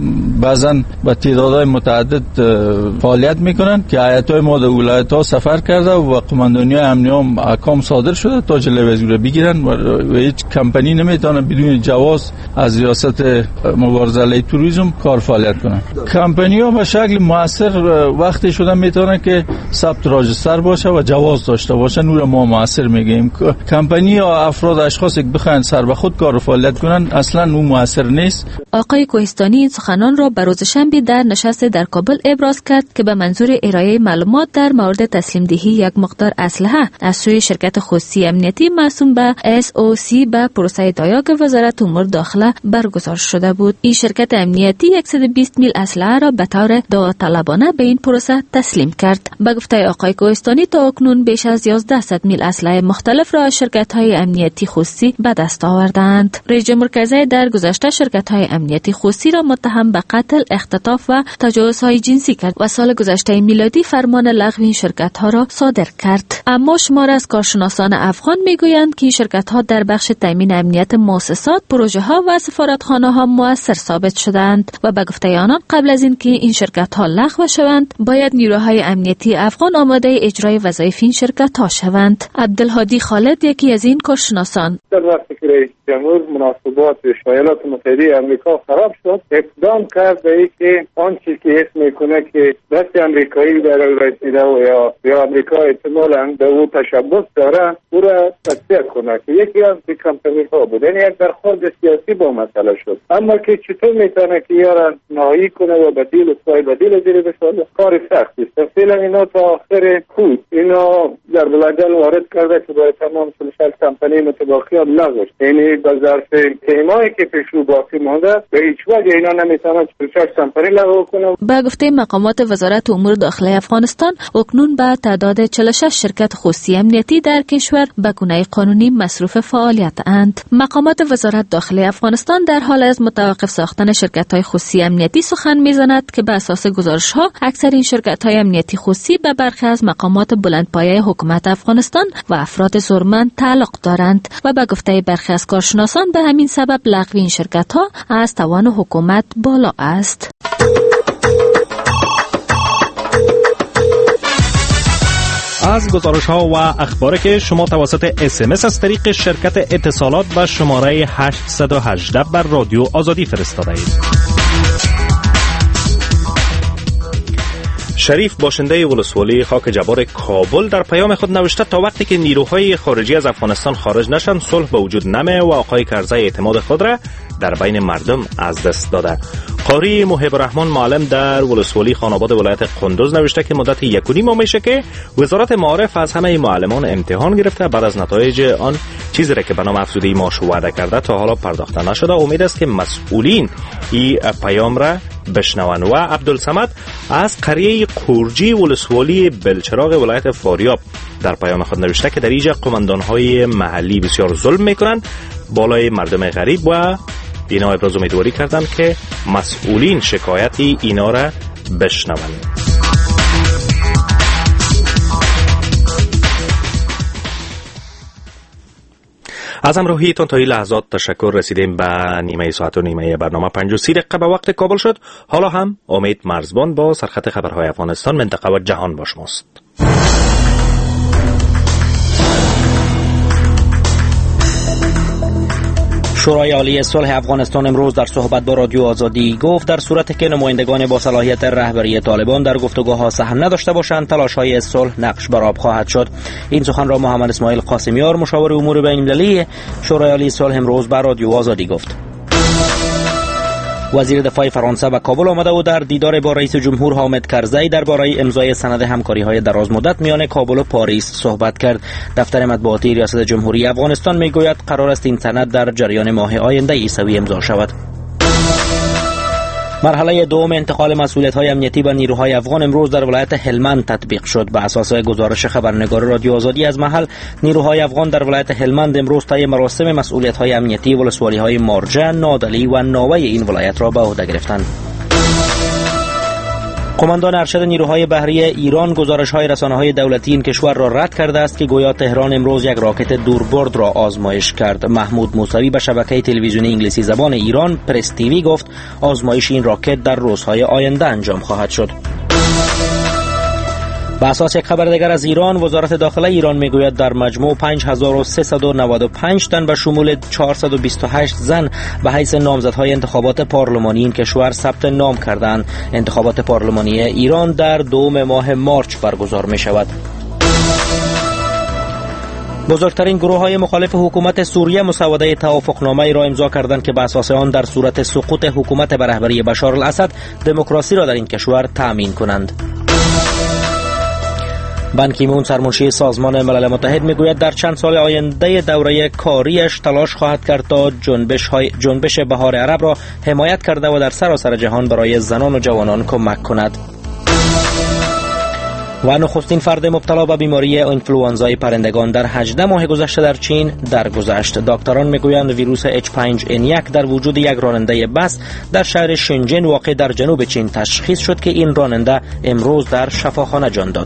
بعضن با تعدادهای متعدد فعالیت میکنن که هیئت‌های ما در ولایت‌ها سفر کرده و قماندانی امنیتی هم احکام صادر شده تا جلوه رو بگیرن و هیچ کمپانی نمیتونه بدون جواز از ریاست مبارزه علیه تروریسم کار فعالیت کنن. کمپانی‌ها به شکل مؤثر وقتی شدن میتونن که ثبت راجستر باشه و جواز داشته باشه. نور ما موثر میگیم. کمپانی یا افراد اشخاصی که بخواین سر به خود کار فعالیت کنن اصلا اون موثر نیست.
آقای کوهستانی این سخنان را به روز شنبه در نشست در کابل ابراز کرد که به منظور ارائه معلومات در مورد تسلیم دهی یک مقدار اسلحه از سوی شرکت خصوصی امنیتی موسوم به اس او سی به پروسه دایاک وزارت امور داخله برگزار شده بود. این شرکت امنیتی صد و بیست میل اسلحه را به طور داوطلبانه به این پروسه تسلیم کرد. به گفته آقای کوهستانی تا اکنون بیش از یازده میل اسلحه مختلف را از شرکت‌های امنیتی خصوصی به دست آوردند. رئیس جمهور کرزی در گذشته شرکت‌های امنیتی خصوصی را متهم به قتل، اختطاف و تجاوزهای جنسی کرد و سال گذشته میلادی فرمان لغو این شرکت‌ها را صادر کرد. اما شمار از کارشناسان افغان میگویند که این شرکت‌ها در بخش تامین امنیت مؤسسات، پروژه‌ها و سفارتخانه‌ها مؤثر ثابت شدند و به گفته آنان قبل از اینکه این شرکت‌ها لغو شوند باید نیروهای امنیتی افغان آماده اجرای وظایف این شرکت‌ها شوند. عبدالهادی خالد یکی از این کارشناسان:
در وقتی که رئیس جمهور مناسبات ایالات متحده آمریکا خراب شد اقدام کرد به اینکه آنچه که اسم میکنه که دست امریکایی در رسیده و یا یا آمریکا احتمالاً به او تشبث داره او را تصدیق کنه که یکی از کمپانی ها بود. یعنی یک برخورد سیاسی با مسئله شد. اما که چطور میتونه که یارا نهایی کنه و بدیل و سای بدیل زیر بسازه کار سخت است. فعلا اینا تا آخر خود اینا در بلدن وارد کرده که برای تمام سلسل کمپانی متباقیات لغوش. یعنی به ظرف تیمایی که پیش رو باقی مانده به هیچ وجه اینا نمیتونن سلسل کمپانی لغو کنه.
به گفته مقامات وزارت امور داخلی افغانستان اکنون به تعداد چهل و شش شرکت خصوصی امنیتی در کشور به گونه قانونی مصروف فعالیت اند. مقامات وزارت داخلی افغانستان در حال از متوقف ساختن شرکت‌های خصوصی امنیتی سخن می‌زند که به اساس گزارش‌ها اکثر این شرکت‌های امنیتی خصوصی به برخی از مقامات بلندپایه حکومت افغانستان و افراد زورمند تعلق دارند و به گفته برخی از کارشناسان به همین سبب لغو این شرکت‌ها از توان حکومت بالا است.
از گزارش ها و اخباری که شما توسط اس ام اس از طریق شرکت اتصالات و شماره هشت یک هشت بر رادیو آزادی فرستاده اید. شریف باشنده ولسوالی خاک جبار کابل در پیام خود نوشته تا وقتی که نیروهای خارجی از افغانستان خارج نشن صلح به وجود نمیه و آقای کرزی اعتماد خود را در بین مردم از دست داده. قاری محب الرحمن معلم در ولسوالی خاناباد ولایت قندوز نوشته که مدت یک و نیم ماه میشه که وزارت معارف از همه معلمان امتحان گرفته، بعد از نتایج آن چیزی را که به نام افزودگی معاش وعده کرده تا حالا پرداخته نشده. امید است که مسئولین این پیام را بشنون. و عبدالصمد از قریه قورجی ولسوالی بلچراغ ولایت فاریاب در پیام خود نوشته که در اینجا قماندان‌های محلی بسیار ظلم میکنند بالای مردم غریب و اینا ابراز امیدواری کردند که مسئولین شکایتی اینا را بشنوند. از همراهیتان تا این لحظات تشکر. رسیدیم به نیمه ساعت و نیمه برنامه پنج و سی دقیقه به وقت کابل شد. حالا هم امید مرزبان با سرخط خبرهای افغانستان، منطقه و جهان با شماست.
شورای عالی صلح افغانستان امروز در صحبت با رادیو آزادی گفت در صورتی که نمایندگان با صلاحیت رهبری طالبان در گفتگوها سهم نداشته باشند تلاش‌های صلح نقش بر آب خواهد شد. این سخن را محمد اسماعیل قاسمیار مشاور امور بین‌المللی شورای عالی صلح امروز بر رادیو آزادی گفت. وزیر دفاع فرانسه به کابل آمده و در دیدار با رئیس جمهور حامد کرزی درباره امضای سند همکاری‌های دراز مدت میان کابل و پاریس صحبت کرد. دفتر مطبوعاتی ریاست جمهوری افغانستان میگوید قرار است این سند در جریان ماه آینده عیسوی امضا شود. مرحله دوم انتقال مسئولیت‌های امنیتی به نیروهای افغان امروز در ولایت هلمند تطبیق شد. به اساس گزارش خبرنگار رادیو آزادی از محل، نیروهای افغان در ولایت هلمند امروز طی مراسم مسئولیت‌های امنیتی ولسوالی‌های مارجه، نادلی و ناوه این ولایت را به عهده گرفتند. قماندان ارشد نیروهای بحری ایران گزارش‌های رسانه‌های دولتی این کشور را رد کرده است که گویا تهران امروز یک راکت دوربرد را آزمایش کرد. محمود موسوی به شبکه تلویزیونی انگلیسی زبان ایران پرس تیوی گفت آزمایش این راکت در روزهای آینده انجام خواهد شد. به اساس یک خبر دیگر از ایران، وزارت داخله ایران میگوید در مجموع پنج هزار و سیصد و نود و پنج تن به شمول چهارصد و بیست و هشت زن به حیث نامزدهای انتخابات پارلمانی این کشور ثبت نام کردند. انتخابات پارلمانی ایران در دوم ماه مارچ برگزار می شود. بزرگترین گروه‌های مخالف حکومت سوریه مسوده توافقنامه‌ای را امضا کردند که به اساس آن در صورت سقوط حکومت به رهبری بشار الاسد دموکراسی را در این کشور تأمین کنند. بان کی مون سرمنشی سازمان ملل متحد میگوید در چند سال آینده دوره کاریش تلاش خواهد کرد تا جنبش های جنبش بهار عرب را حمایت کرده و در سراسر جهان برای زنان و جوانان کمک کند. و نخستین فرد مبتلا به بیماری اینفلوئانزای پرندگان در هجده ماه گذشته در چین درگذشت. دکتران میگویند ویروس اچ پنج ان یک در وجود یک راننده بس در شهر شنجن واقع در جنوب چین تشخیص شد که این راننده امروز در شفاخانه جان داد.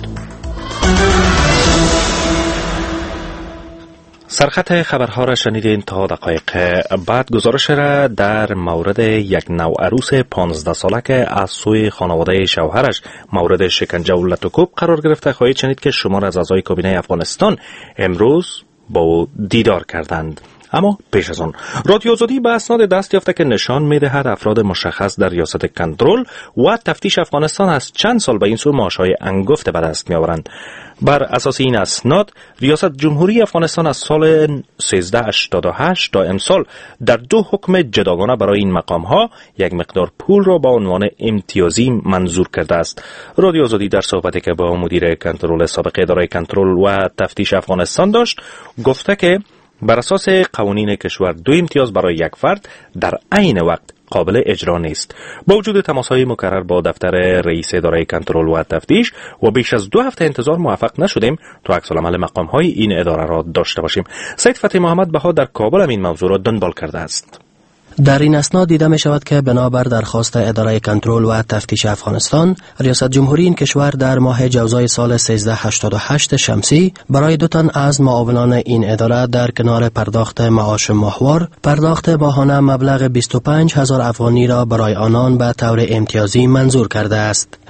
سرخط خبرها را شنیدین تا دقایق بعد. گزارش را در مورد یک نوعروس پانزده ساله که از سوی خانواده شوهرش مورد شکنجه و لطوکوب قرار گرفته خواهید شنید که شمار از اعضای کابینه افغانستان امروز با او دیدار کردند. اما پیش از آن رادیو آزادی به اسناد دست یافته که نشان می‌دهد افراد مشخص در ریاست کنترل و تفتیش افغانستان از چند سال به این سو معاش‌های انگفت به دست می‌آورند. بر اساس این اسناد ریاست جمهوری افغانستان از سال سیزده هشتاد و هشت تا امسال در دو حکم جداگانه برای این مقام‌ها یک مقدار پول را با عنوان امتیازی منظور کرده است. رادیو آزادی در صحبتی که با مدیر کنترل سابق اداره کنترل و تفتیش افغانستان داشت گفته که بر اساس قوانین کشور دو امتیاز برای یک فرد در عین وقت قابل اجرا نیست. با وجود تماس‌های مکرر با دفتر رئیس اداره کنترل و تفتیش و بیش از دو هفته انتظار موفق نشدیم تا عکس‌العمل مقام‌های این اداره را داشته باشیم. سید فتحی محمد بها در کابل هم این موضوع را دنبال کرده است.
در این اسناد دیده می شود که بنابر درخواست اداره کنترل و تفتیش افغانستان، ریاست جمهوری این کشور در ماه جوزای سال سیزده هشتاد و هشت شمسی برای دو تن از معاونان این اداره در کنار پرداخت معاش ماهوار، پرداخت ماهانه مبلغ بیست و پنج هزار افغانی را برای آنان به طور امتیازی منظور کرده است.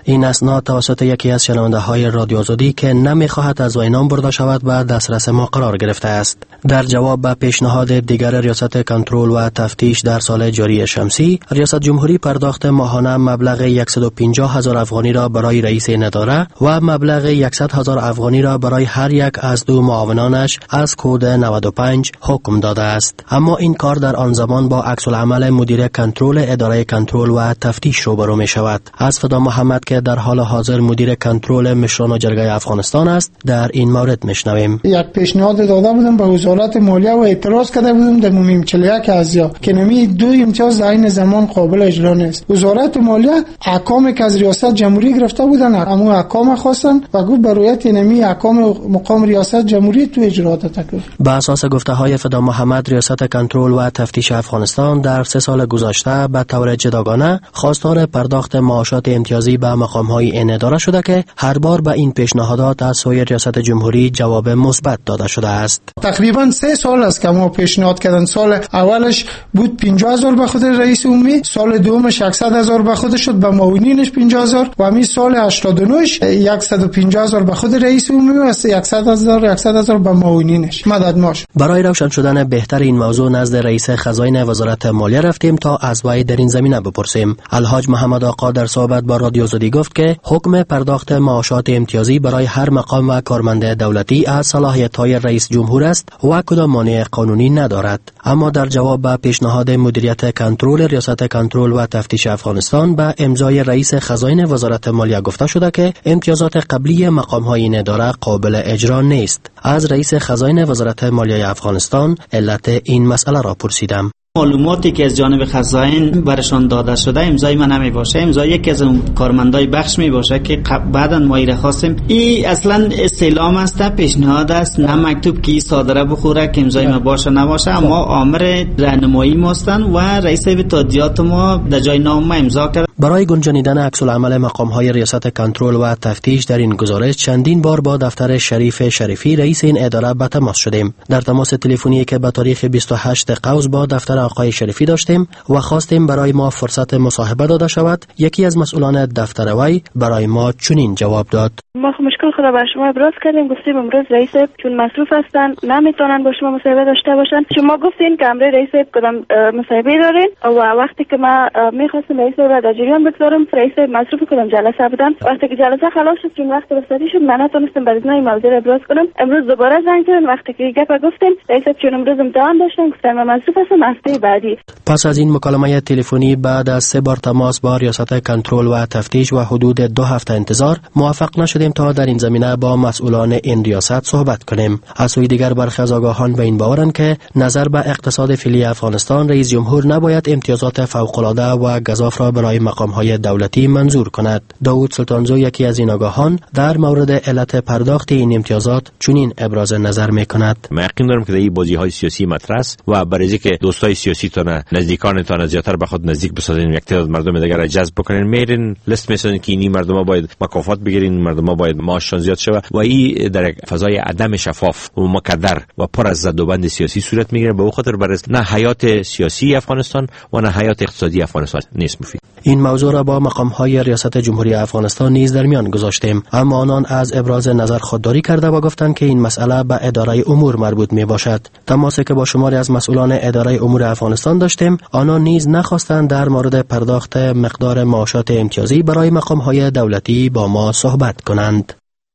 این اسناد توسط یکی از شنونده های رادیو آزادی که نمیخواهد از وی نام برده شود به دسترس ما قرار گرفته است. در جواب به پیشنهاد دیگر ریاست کنترل و تفتیش در سال جاری شمسی، ریاست جمهوری پرداخت ماهانه مبلغ صد و پنجاه هزار افغانی را برای رئیس این اداره و مبلغ صد هزار افغانی را برای هر یک از دو معاونانش از کد نود و پنج حکم داده است. اما این کار در آن زمان با عکس العمل مدیر کنترل اداره کنترل و تفتیش روبرو می شود. از فدا محمد که در حال حاضر مدیر کنترل مشران و جرگه افغانستان است در این مورد میشنویم.
یک پیشنهاد داده بودم به وزارت مالیه و اعتراض کرده بودم در مهم چهل و یک ازیا که نمی دو امتیاز در این زمان قابل اجرا نیست. وزارت مالیه احکامی که از ریاست جمهوری گرفته بودن اما احکام خواستن و گفت برایت نمی احکام مقام ریاست جمهوری تو اجرات تکلیف.
به اساس گفته های فدا محمد، ریاست کنترل و تفتیش افغانستان در سه سال گذشته به طور جداگانه خواستار پرداخت معاشات امتیازی به مقام های این اداره شده که هر بار به این پیشنهادات از سوی ریاست جمهوری جواب مثبت داده شده است.
تقریبا سه سال است که ما پیشنهاد کردن. سال اولش بود پنجاه هزار به خود رئیس عمومی، سال دومش صد هزار به خود شد، به معاونینش پنجاه هزار و همین سال هشتاد و نه صد و پنجاه هزار به خود رئیس عمومی و صد هزار صد هزار به معاونینش مدد ماش.
برای روشن شدن بهتر این موضوع نزد رئیس خزاین وزارت مالیه رفتیم تا از وی در این زمینه بپرسیم. الحاج محمد آقا در صحبت با رادیو آزادی گفت که حکم پرداخت معاشات امتیازی برای هر مقام و کارمند دولتی از صلاحیت‌های رئیس جمهور است و کدام مانع قانونی ندارد. اما در جواب به پیشنهاد مدیریت کنترل ریاست کنترل و تفتیش افغانستان به امضای رئیس خزاین وزارت مالیه گفته شده که امتیازات قبلی مقام‌های این اداره قابل اجرا نیست. از رئیس خزاین وزارت مالیه افغانستان علت این مسئله را پرسیدم.
معلوماتی که از جانب خزاین برشان داده شده امضای من نمی باشه، امضای یکی از اون کارمندای بخش می باشه که بعداً ما ایره خواستیم. این اصلا استعلام است، پیشنهاد است، نه مکتوب که صادره بخوره که امضای ما باشه نباشه، اما امر راهنمایی ماستن و رئیس اتحادیات ما در جای نام ما امضا کرد.
برای گنجانیدن عکس العمل مقام‌های ریاست کنترل و تفتیش در این گزارش چندین بار با دفتر شریف شریفی رئیس این اداره به تماس شدیم. در تماس تلفنی که به تاریخ بیست و هشت قوس با دفتر آقای شریفی داشتیم و خواستیم برای ما فرصت مصاحبه داده شود، یکی از مسئولان دفتر وی برای ما چنین جواب داد:
ما مشکل خود به شما ابراز کردیم، گفتیم امروز رئیس چون مصروف هستن نمیتونن با شما مصاحبه داشته باشن. شما گفتین که امروز رئیس کدام مصاحبه دارین و وقتی که ما میخواستیم رئیس رو در جریان بگذارم، رئیس مصروف کدام جلسه بودن. وقتی که جلسه خلاص شد چون وقت رسیدگی شد من نتونستم بعد از این موضوع رو ابراز کنم. امروز دوباره زنگ کردن، وقتی که گپ گفتیم رئیس چون امروز امتحان داشتن گفتن من مصروف هستم هفته بعدی.
پس از این مکالمه تلفنی بعد از سه بار تماس با ریاست کنترل و تفتیش و حدود دو هفته انتظار موفق نشدیم تا در این زمینه با مسئولان این ریاست صحبت کنیم. از سوی دیگر برخی از آگاهان به این باورند که نظر به اقتصاد فعلی افغانستان رئیس جمهور نباید امتیازات فوق‌العاده و گزاف را برای مقام‌های دولتی منظور کند. داوود سلطانزو یکی از این آگاهان در مورد علت پرداخت این امتیازات چنین ابراز نظر می‌کند:
من یقین دارم که این بازی‌های سیاسی مطرح است و برای اینکه دوستای سیاسی تون نزدیکانتان زیاتر به خود نزدیک بسازین، یک تعداد مردم دیگر را جذب بکنین، میرین لیست میسازین که این مردم ها باید مکافات بگیرین، مردم ها باید معاششان زیاد شود و این در فضای عدم شفاف و مکدر و پر از زدوبند سیاسی صورت میگیره. به خاطر برای نه حیات سیاسی افغانستان و نه حیات اقتصادی افغانستان نیست مفید.
این موضوع را با مقام‌های ریاست جمهوری افغانستان نیز در میان گذاشتیم، اما آنان از ابراز نظر خودداری کرده و گفتند که این مسئله به اداره امور مربوط میباشد. تماسی که با شماری از مسئولان اداره امور افغانستان داشتیم، آنان نیز نخواستند در مورد پرداخت مقدار معاشات امتیازی برای مقام‌های دولتی با ما صحبت کنند.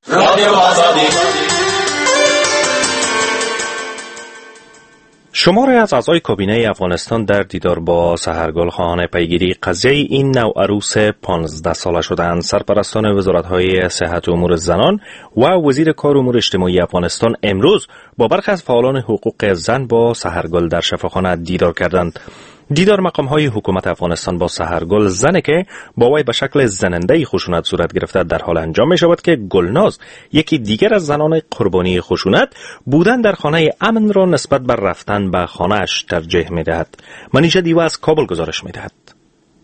شماری از اعضای کابینه افغانستان در دیدار با سحرگل خواهان پیگیری قضیه این نوع عروس پانزده ساله شدند. سرپرستان وزارت‌های صحت و امور زنان و وزیر کار و امور اجتماعی افغانستان امروز با برخی از فعالان حقوق زن با سحرگل در شفاخانه دیدار کردند. دیدار مقام‌های حکومت افغانستان با سحرگل، زنی که با وی به شکل زننده خشونت صورت گرفته، در حال انجام می شود که گلناز، یکی دیگر از زنان قربانی خشونت، بودن در خانه امن را نسبت بر رفتن به خانه‌اش ترجیح می دهد. منیژه دیو از کابل گزارش می دهد.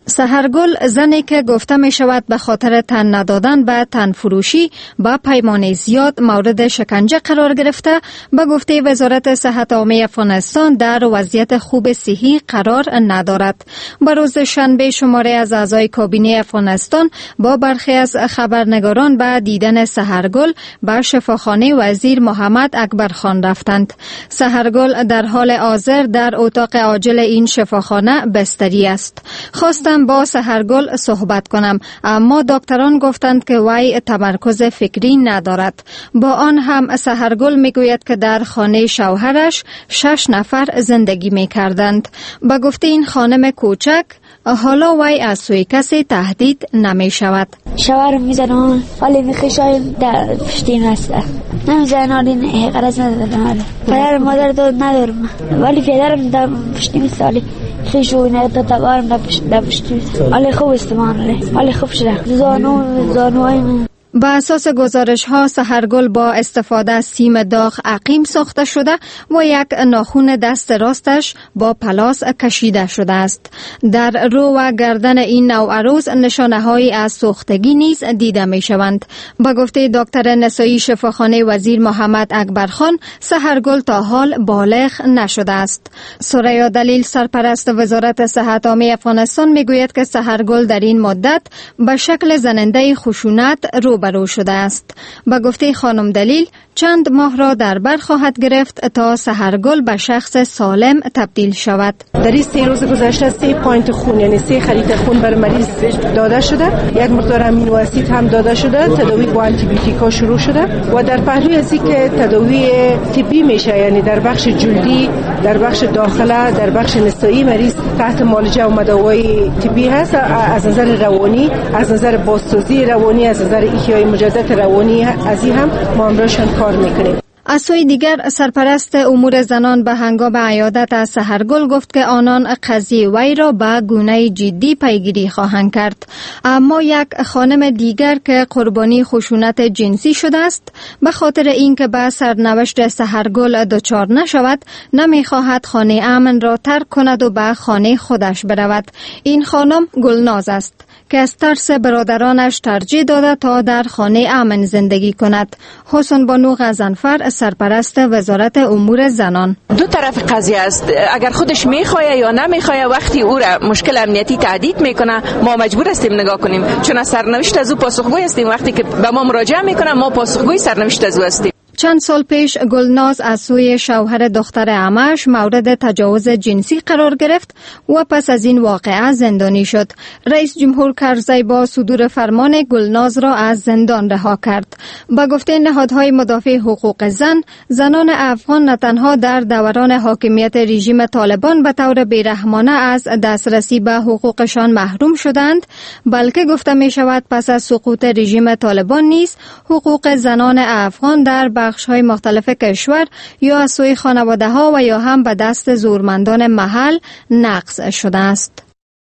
سحرگل زنی که گفته می شود به خاطر تن ندادن به تن فروشی با پیمان زیاد مورد شکنجه قرار گرفته، به گفته وزارت صحت عامه افغانستان در وضعیت خوب صحی قرار ندارد. به روز شنبه شماره از اعضای کابینه افغانستان با برخی از خبرنگاران به دیدن سحرگل به شفاخانه وزیر محمد اکبر خان رفتند. سحرگل در حال حاضر در اتاق عاجل این شفاخانه بستری است. خواستم با سحرگل صحبت کنم، اما دکتران گفتند که وی تمرکز فکری ندارد. با آن هم سحرگل میگوید که در خانه شوهرش شش نفر زندگی میکردند. با گفته این خانم کوچک حالا وی از سوی کسی تهدید نمی شود.
شوهرم میزنم ولی میخشایم در پشتیم هست، نمیزنم ولی غرض ندارم. پدر مادر داد ندارم ولی پدرم در پشتیم سالی خیشو نه تا تبارم در پشتیم ولی خوب استمان ولی خوب شده زانو زانوهای من.
با اساس گزارش ها سحرگل با استفاده از سیم داغ عقیم ساخته شده و یک ناخن دست راستش با پلاس کشیده شده است. در رو و گردن این نوع عروس نشانه هایی از سوختگی نیز دیده می شوند. با گفته دکتر نسایی شفاخانه وزیر محمد اکبر خان، سحرگل تا حال بالغ نشده است. ثریا دلیل سرپرست وزارت صحت عامه افغانستان می گوید که سحرگل در این مدت به شکل زننده خشونت رو برو شده است. با گفته خانم دلیل چند ماه را در بر خواهد گرفت تا سحرگل به شخص سالم تبدیل شود.
در این سه روز گذشته سه پوینت خون یعنی سه خلیط خون بر مریض داده شده، یک مقدار امینو اسید هم داده شده، تداوی با آنتی بیوتیکا شروع شده و در پهلوی ازی که تداوی طبی میشه یعنی در بخش جلدی، در بخش داخله، در بخش نسایی مریض تحت معالجه و مداوای طبی هست. از نظر روانی، از نظر بازسازی روانی، از نظر احیای مجدد روانی از این هم ما همراهشان کار میکنیم.
از سوی دیگر سرپرست امور زنان به هنگام عیادت از سحرگل گفت که آنان قضیه وی را به گونه جدی پیگیری خواهند کرد. اما یک خانم دیگر که قربانی خشونت جنسی شده است، به خاطر اینکه به سرنوشت سحرگل دچار نشود نمیخواهد خانه امن را ترک کند و به خانه خودش برود. این خانم گلناز است که از ترس برادرانش ترجیح داده تا در خانه امن زندگی کند. حسن بانو غضنفر سرپرست وزارت امور زنان:
دو طرف قضیه است، اگر خودش میخواه یا نمیخواه وقتی او را مشکل امنیتی تهدید میکنه ما مجبور هستیم نگاه کنیم، چون از سرنوشت از او پاسخگوی هستیم. وقتی که به ما مراجعه میکنه ما پاسخگوی سرنوشت از او هستیم.
چند سال پیش گلناز از سوی شوهر دختر عمه‌اش مورد تجاوز جنسی قرار گرفت و پس از این واقعه زندانی شد. رئیس جمهور کرزی با صدور فرمان گلناز را از زندان رها کرد. با گفته نهادهای مدافع حقوق زن، زنان افغان نه تنها در دوران حاکمیت رژیم طالبان به طور بیرحمانه از دسترسی به حقوقشان محروم شدند، بلکه گفته می شود پس از سقوط رژیم طالبان نیز حقوق زنان افغان در بخش‌های مختلف کشور یا از سوی خانواده‌ها و یا هم به دست زورمندان محل نقض شده است.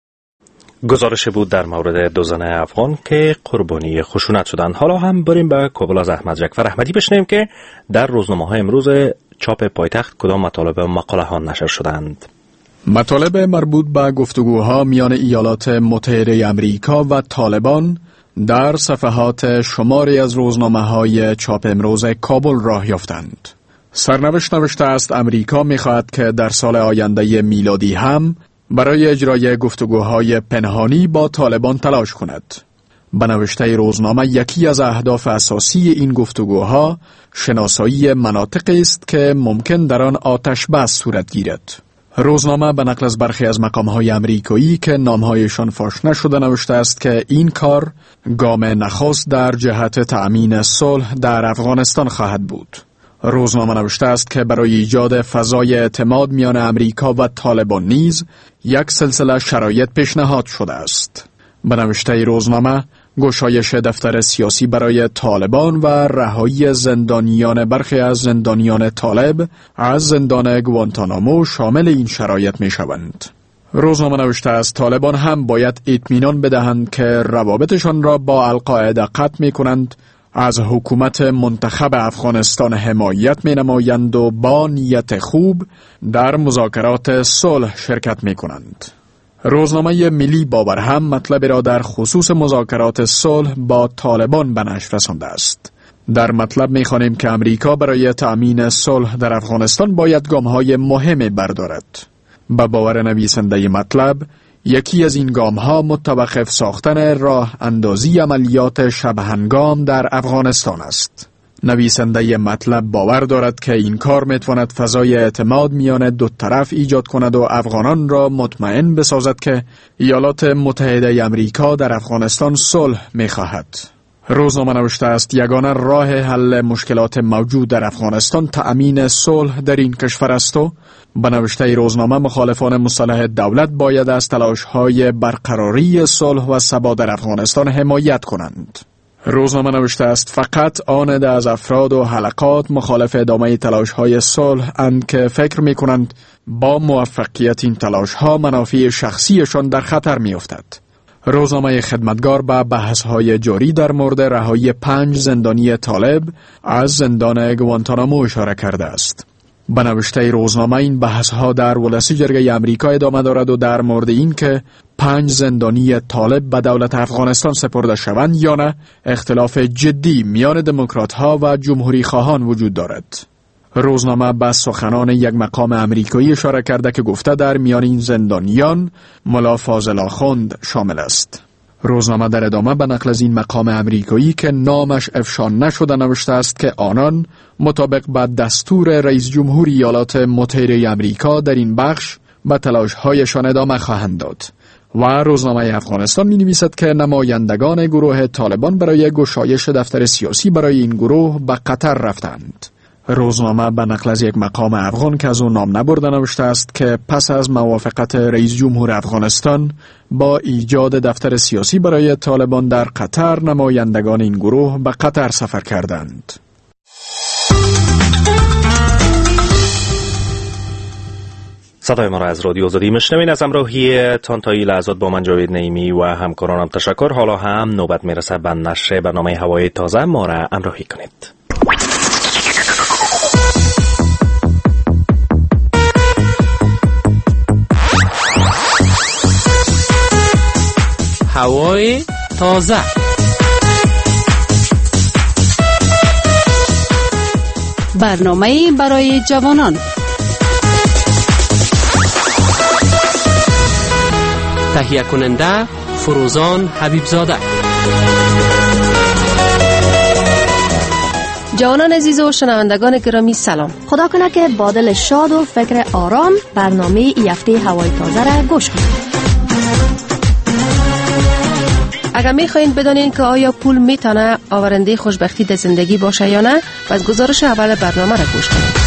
گزارش بود در مورد دو زن افغان که قربانی خشونت شدند. حالا هم بریم به کابل از احمد جعفر احمدی بشنویم که در روزنامه‌های امروز چاپ پایتخت کدام مطالب و مقاله ها نشر شدند.
مطالب مربوط به گفتگوها میان ایالات متحده امریکا و طالبان در صفحات شماری از روزنامه‌های چاپ امروز کابل راه یافتند. سرنوشت نوشته است امریکا می‌خواهد که در سال آینده میلادی هم برای اجرای گفتگوهای پنهانی با طالبان تلاش کند. به نوشته روزنامه یکی از اهداف اساسی این گفتگوها شناسایی مناطقی است که ممکن در آن آتش بس صورت گیرد. روزنامه به نقل از برخی از مقام‌های امریکایی که نام‌هایشان فاش نشده نوشته است که این کار گام نخست در جهت تأمین صلح در افغانستان خواهد بود. روزنامه نوشته است که برای ایجاد فضای اعتماد میان امریکا و طالبان نیز یک سلسله شرایط پیشنهاد شده است. به نوشته روزنامه گشایش دفتر سیاسی برای طالبان و رهایی زندانیان برخی از زندانیان طالب از زندان گوانتانامو شامل این شرایط می شوند. روزنامه نوشته است طالبان هم باید اطمینان بدهند که روابطشان را با القاعده قطع می کنند، از حکومت منتخب افغانستان حمایت می نمایند و با نیت خوب در مذاکرات صلح شرکت می کنند. روزنامه ملی باور هم مطلب را در خصوص مذاکرات صلح با طالبان به نشر رسانده است. در مطلب می‌خوانیم که امریکا برای تأمین صلح در افغانستان باید گام‌های مهمی بردارد. به باور نویسنده مطلب، یکی از این گام‌ها متوقف ساختن راه اندازی عملیات شب هنگام در افغانستان است. نویسنده مطلب باور دارد که این کار میتواند فضای اعتماد میان دو طرف ایجاد کند و افغانان را مطمئن بسازد که ایالات متحده امریکا در افغانستان صلح میخواهد. روزنامه نوشته است یگانه راه حل مشکلات موجود در افغانستان تأمین صلح در این کشور است و به نوشته روزنامه مخالفان مصالحه دولت باید از تلاش‌های برقراری صلح و ثبات در افغانستان حمایت کنند. روزنامه نوشته است فقط آن ده از افراد و حلقات مخالف ادامه تلاش‌های صلح اند که فکر می‌کنند با موفقیت این تلاش‌ها منافع شخصیشان در خطر می‌افتد. روزنامه خدمتگار به بحث‌های جاری در مورد رهایی پنج زندانی طالب از زندان گوانتانامو اشاره کرده است. به نوشته روزنامه این بحث‌ها در ولسی جرگه آمریکا ادامه دارد و در مورد این که پنج زندانی طالب به دولت افغانستان سپرده شوند یا نه اختلاف جدی میان دموکرات‌ها و جمهوری خواهان وجود دارد. روزنامه به سخنان یک مقام آمریکایی اشاره کرده که گفته در میان این زندانیان ملا فاضل آخوند شامل است. روزنامه در ادامه به نقل از این مقام آمریکایی که نامش افشا نشده نوشته است که آنان مطابق با دستور رئیس جمهور ایالات متحده آمریکا در این بخش به تلاش‌هایشان ادامه خواهند داد. و روزنامه افغانستان می نویسد که نمایندگان گروه طالبان برای گشایش دفتر سیاسی برای این گروه به قطر رفتند. روزنامه به نقل از یک مقام افغان که از او نام نبرده نوشته است که پس از موافقت رئیس جمهور افغانستان با ایجاد دفتر سیاسی برای طالبان در قطر نمایندگان این گروه به قطر سفر کردند.
صدای ما را از رادیو آزادی میشنوین. از همراهی تان تا این لحظات با من جاوید نعیمی و همکارانم تشکر. حالا هم نوبت میرسه به نشر برنامه هوای تازه. ما را همراهی کنید.
هوای تازه. برنامه برای جوانان. تهیه کننده فروزان حبیبزاده.
جوانان عزیز و شنوندگان گرامی سلام.
خدا کنه که با دل شاد و فکر آرام برنامه ای هفته هوای تازه را گوش کنید.
اگر میخواین بدانین که آیا پول میتونه آورنده خوشبختی در زندگی باشه یا نه، پس گزارش اول برنامه را گوش کنید.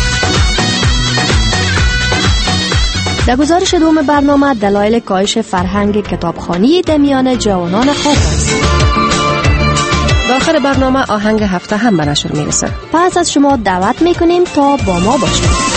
در گزارش دوم برنامه دلایل کاهش فرهنگ کتابخوانی در میان جوانان خوب است.
داخل برنامه آهنگ هفته هم به نشر میرسه.
پس از شما دعوت میکنیم تا با ما باشید.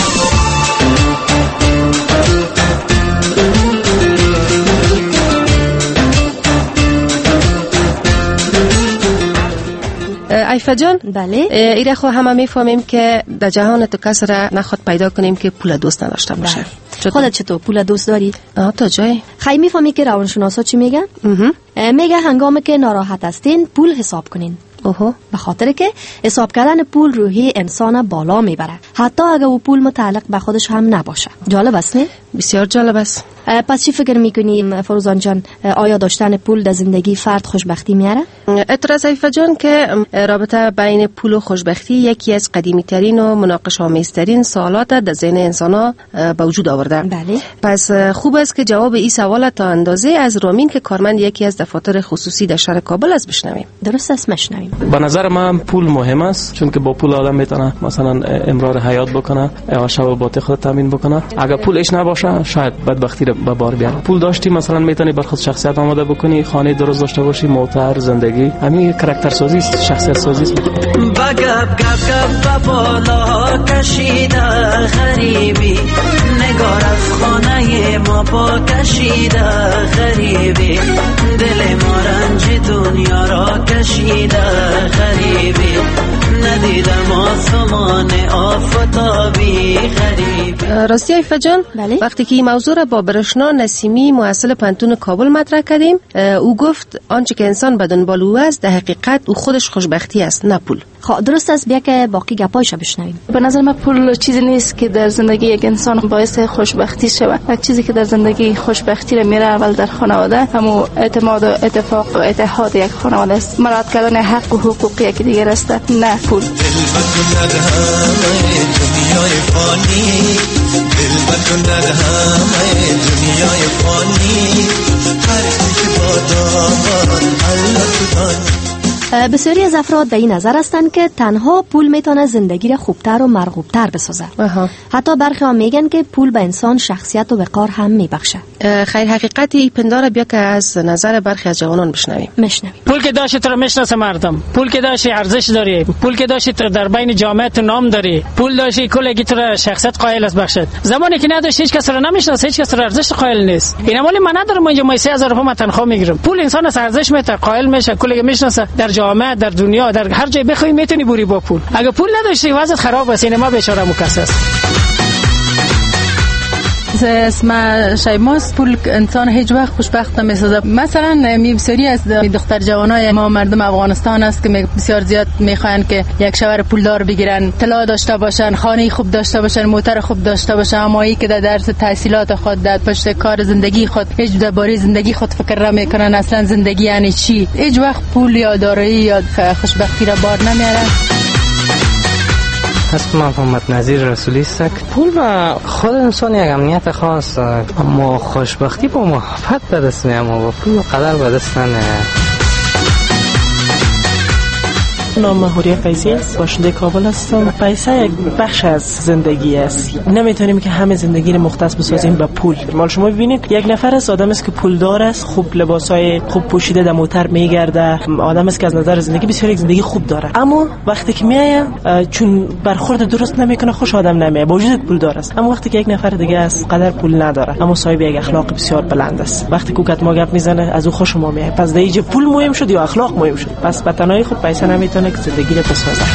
عیفه جان،
بله،
ایره خو همه میفهمیم که در جهان تو کس را نخواد پیدا کنیم که پول دوست نداشته باشه.
بله. خودت چطور پول دوست داری؟
آه تا جای
خیلی میفهمی که روانشناسا چی میگن؟ میگه هنگامی که ناراحت هستین پول حساب کنین.
اوه،
به خاطر که حساب کردن پول روحی انسان بالا میبره، حتی اگه او پول متعلق به خودش هم نباشه. جالب است نه؟
بسیار جالب است.
پس چی فکر میکنی فروزان جان، آیا داشتن پول در زندگی فرد خوشبختی میاره؟
اعتراض عیفه جان که رابطه بین پول و خوشبختی یکی از قدیمی ترین و مناقشه آمیزترین سوالات در ذهن انسان ها به وجود آورده.
بله.
پس خوب است که جواب این سوال تا اندازه از رامین که کارمند یکی از دفاتر خصوصی در شهر کابل است بشنویم.
درست است، میشنویم.
به نظر من پول مهم است، چون که با پول آدم میتونه مثلا امرار حیات بکنه، عاشق خود تامین بکنه. اگر پولش نباشه شاید بدبختی به بار بیاره. پول داشتی مثلا میتونی بر خود شخصیت آماده بکنی، خانه درست داشته باشی، موتر، زندگی، همین کاراکتر سازی است، شخصیت سازی است.
بگب گب گب بالا کشیده غریبی
نگار از خانه ما پا کشیده غریبی، دل ما رنج دنیا را کشیده غریبی، ندیدم آسمان آفتابی غریبی.
راستی عفه جان،
بله؟
وقتی که این موضوع را با برشنا نسیمی محصل پانتون کابل مطرح کردیم، او گفت آنچه که انسان به دنبال او است در حقیقت او خودش خوشبختی است، نه پول.
خب درست است، بیا که باقی گپایشو بشنویم.
به نظر من پول چیزی نیست که در زندگی یک انسان باعث خوشبختی شود. یک چیزی که در زندگی خوشبختی را میره اول در خانواده، همون اعتماد و اتفاق و اتحاد یک خانواده است. مراعات کردن حق و حقوق یکی دیگر است، نه پول.
دل بکند همه دنیای فانی، دل بکند همه دنیای فانی، هر که بادامان الله کدانی.
بسیاری از افراد به این نظر هستند که تنها پول میتونه زندگی را خوبتر و مرغوبتر بسازه. حتی برخی ها میگن که پول به انسان شخصیت و وقار هم میبخشه.
خیر، حقیقتی این پنداره بیا که از نظر برخی از جوانان بشنویم.
میشنویم.
پول که داشتی تو رو میشناسه مردم، پول که داشتی ارزش داری، پول که داشتی تو در بین جامعه تو نام داری، پول داشتی کلگی تو رو شخصیت قائل است بخشد. زمانی که نداشتی هیچ کس رو نمیشناسه، هیچ کس رو ارزش قائل نیست. اینا مالی من ندارم، اینجا ما سه هزار روپیه من تنخواه میگیرم. پول انسان از ارزش میتر قائل میشه، کلگی میشناسه، در جامعه، در دنیا، در هر جای بخوای میتونی بوری با پول. اگه پول نداشتی وضعیت خراب است. این ما بیچاره مکسس است.
اسم شایماست. پول انسان هیچ وقت خوشبخت نمیسازه. مثلا می بسیاری از دختر جوانای ما مردم افغانستان است که بسیار زیاد میخواین که یک شوهر پولدار بگیرن، طلا داشته باشن، خانه خوب داشته باشن، موتر خوب داشته باشن، اما ای که در درس تحصیلات خود، در پشت کار زندگی خود هیچ درباره زندگی خود فکر نمیکنن. اصلا زندگی یعنی چی؟ هیچ وقت پول یا دارایی یا خوشبختی را بار نمیاره.
اسم من محمد نظیر رسولی است. پول به خود انسان یک امنیت خاص، اما خوشبختی با محبت به دست میاد، اما با پول قدر به دست نمیاد.
نام هوریه فیضی است، باشنده کابل هستم. پیسه یک بخش از زندگی است. نمیتونیم که همه زندگی رو مختص بسازیم به پول. مال شما ببینید یک نفر از آدم است که پولدار است، خوب لباسای خوب پوشیده، در موتر میگرده، آدم است که از نظر زندگی بسیار یک زندگی خوب داره، اما وقتی که میایه چون برخورد درست نمیکنه خوش آدم نمیایه، با وجود پولدار است. اما وقتی که یک نفر دیگه است قدر پول نداره اما صاحب یک اخلاق بسیار بلند است، وقتی کوکت ما گپ میزنه از او خوش ما میایه. پس دیگه پول مهم شد یا اخلاق مهم شد؟ پس به تنهایی خود پیسه نمیتونه که زندگی رو بسازه.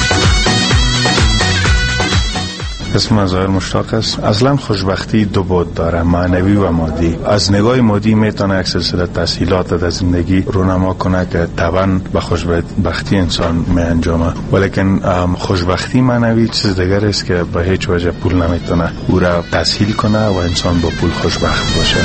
اسم من ظاهر مشتاق است. اصلا خوشبختی دو بعد داره، معنوی و مادی. از نگاه مادی میتونه یک سلسله تحصیلات در زندگی رونما کنه که طبعا به خوشبختی انسان می انجامه، ولیکن خوشبختی معنوی چیز دیگر است که به هیچ وجه پول نمیتونه او را تسهیل کنه و انسان با پول خوشبخت باشه.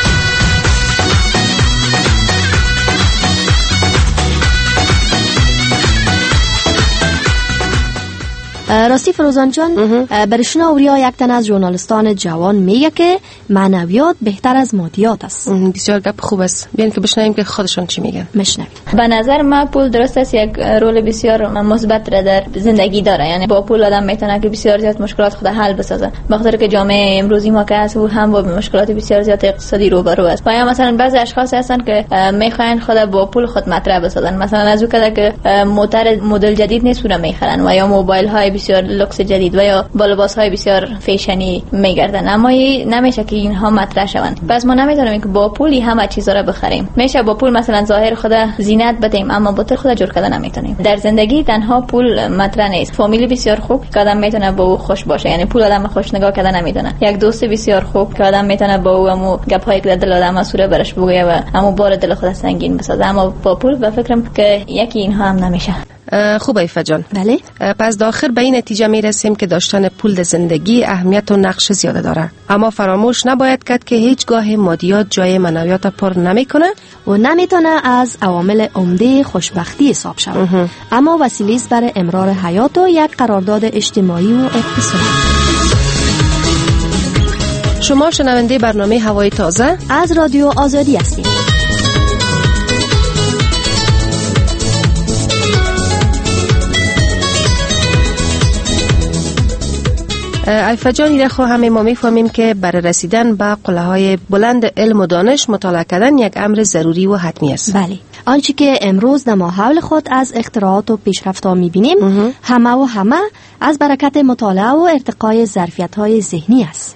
راستی فروزان جان، برشنا اوریا یک تن از ژورنالیستان جوان میگه که معنویات بهتر از مادیات است.
بسیار گپ خوب است. بیاین که بشنویم که خودشون چی میگن.
میشنویم.
به نظر من پول درست است یک رول بسیار مثبت را در زندگی داره. یعنی با پول آدم میتونه که بسیار زیاد مشکلات خود حل بسازه. بخاطر که جامعه امروزی ما که هست و هم با مشکلات بسیار زیاد اقتصادی روبرو است. و یا مثلا بعضی اشخاص هستن که میخواین خود با پول خود مطرح بسازن. مثلا از او که موتر مدل جدید نیست اون میخرن و یا موبایل های بسیار لوکس جدید و یا با لباس های بسیار فیشنی میگردن، اما نمیشه که اینها مطرح شوند. پس ما نمیتونیم که با پولی همه چیزا را بخریم. میشه با پول مثلا ظاهر خود زینت بدیم اما باطن خود جور کردن نمیتونیم. در زندگی تنها پول مطرح نیست. فامیلی بسیار خوب که آدم میتونه با او خوش باشه، یعنی پول آدم خوش نگاه کردن نمیتونه. یک دوست بسیار خوب که آدم میتونه با او همو گپایی که در دل آدم اسوره برش بگه و همو بار دل خود سنگین بسازه، اما با پول به فکرم که یکی اینها هم نمیشه.
خوبه ایفا جان.
بله.
پس داخل به این نتیجه میرسیم که داشتن پول در زندگی اهمیت و نقش زیاده داره، اما فراموش نباید کرد که هیچگاه مادیات جای معنویات پر نمیکنه
و نمیتونه از عوامل عمده خوشبختی حساب شود، اما وسیله است برای امرار حیات و یک قرارداد اجتماعی و اقتصادی.
شما شنونده برنامه هوای تازه
از رادیو آزادی هستید.
عفا جان، را خو همه ما میفهمیم که برای رسیدن به قله‌های بلند علم و دانش مطالعه کردن یک امر ضروری و حتمی است.
بله. آنچه که امروز در ما حول خود از اختراعات و پیشرفت‌ها می‌بینیم، همه و همه از برکت مطالعه و ارتقای ظرفیت‌های ذهنی است.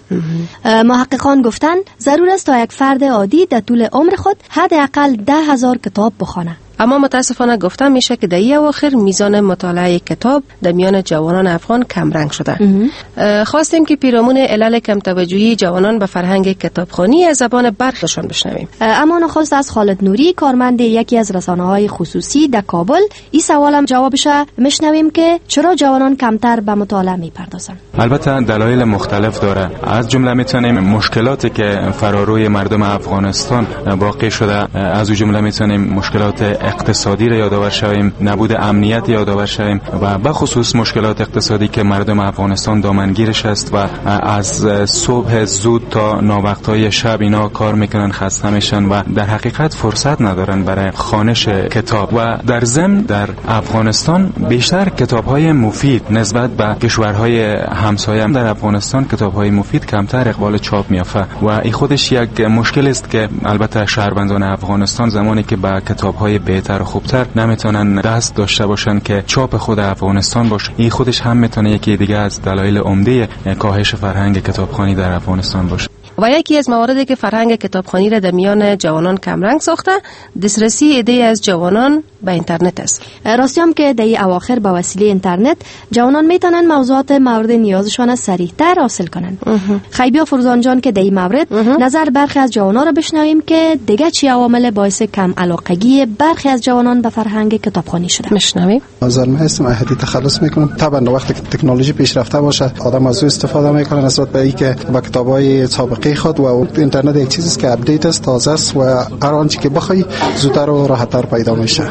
محققان گفتند ضرور است تا یک فرد عادی در طول عمر خود حداقل ده هزار کتاب بخواند.
اما متاسفانه گفته میشه که در این اواخر میزان مطالعه کتاب در میان جوانان افغان کم رنگ شده. خواستیم که پیرامون علل کم توجهی جوانان به فرهنگ کتابخوانی از زبان برخیشان بشنویم.
اما نخست از خالد نوری، کارمند یکی از رسانه‌های خصوصی در کابل، این سوالم جوابش میشنویم که چرا جوانان کمتر به مطالعه میپردازند.
البته دلایل مختلف داره. از جمله میتونیم مشکلاتی که فراروی مردم افغانستان واقع شده، از اون جمله میتونیم مشکلات اقتصادی را یادآور شویم، نبود امنیت یادآور شویم و به خصوص مشکلات اقتصادی که مردم افغانستان دامنگیرش است و از صبح زود تا ناوقتای شب اینا کار میکنن، خسته میشن و در حقیقت فرصت ندارن برای خوانش کتاب. و در ضمن در افغانستان بیشتر کتاب‌های مفید نسبت به کشورهای همسایه، در افغانستان کتاب‌های مفید کمتر اقبال چاپ می‌یافته و این خودش یک مشکل است که البته شهروندان افغانستان زمانی که به کتاب‌های بهتر و خوبتر نمیتونن دست داشته باشن که چاپ خود افغانستان باشه، این خودش هم میتونه یکی دیگه از دلایل عمده کاهش فرهنگ کتابخوانی در افغانستان باشه.
و یکی از مواردی که فرهنگ کتابخوانی را در میان جوانان کمرنگ ساخته، دسترسی ایده از جوانان به اینترنت است.
راستی هم که در این اواخر با وسیله اینترنت جوانان میتونن موضوعات مورد نیازشان سریعتر حاصل کنند. خیبیا فرزان جان، که در این مورد نظر برخی از جوانان را بشنویم که دیگه چی عوامل باعث کم علاقگی برخی از جوانان به فرهنگ کتابخوانی شده.
میشنویم.
ظالم هستم احدی تخلص میکنم. طبعا وقتی که تکنولوژی پیشرفته باشه آدم از او استفاده میکنه نسبت به اینکه با کتابای سابقه خود و اینترنت یک چیزی است که اپدیت است، تازه است و هر آنچه که بخوای زودتر و راحت‌تر پیدا میشه.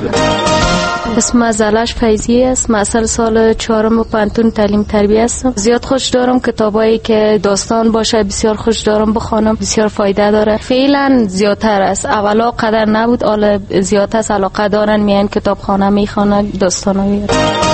اسم از علاش فیضی است. مثلا سال چهارم و پنتون تعلیم تربیه هستم. زیاد خوش دارم کتابایی که داستان باشه، بسیار خوش دارم بخونم، بسیار فایده داره. فعلا زیادتر است، اولا قدر نبود، حالا زیاد است، علاقه دارن میان کتابخانه میخونن داستانایی.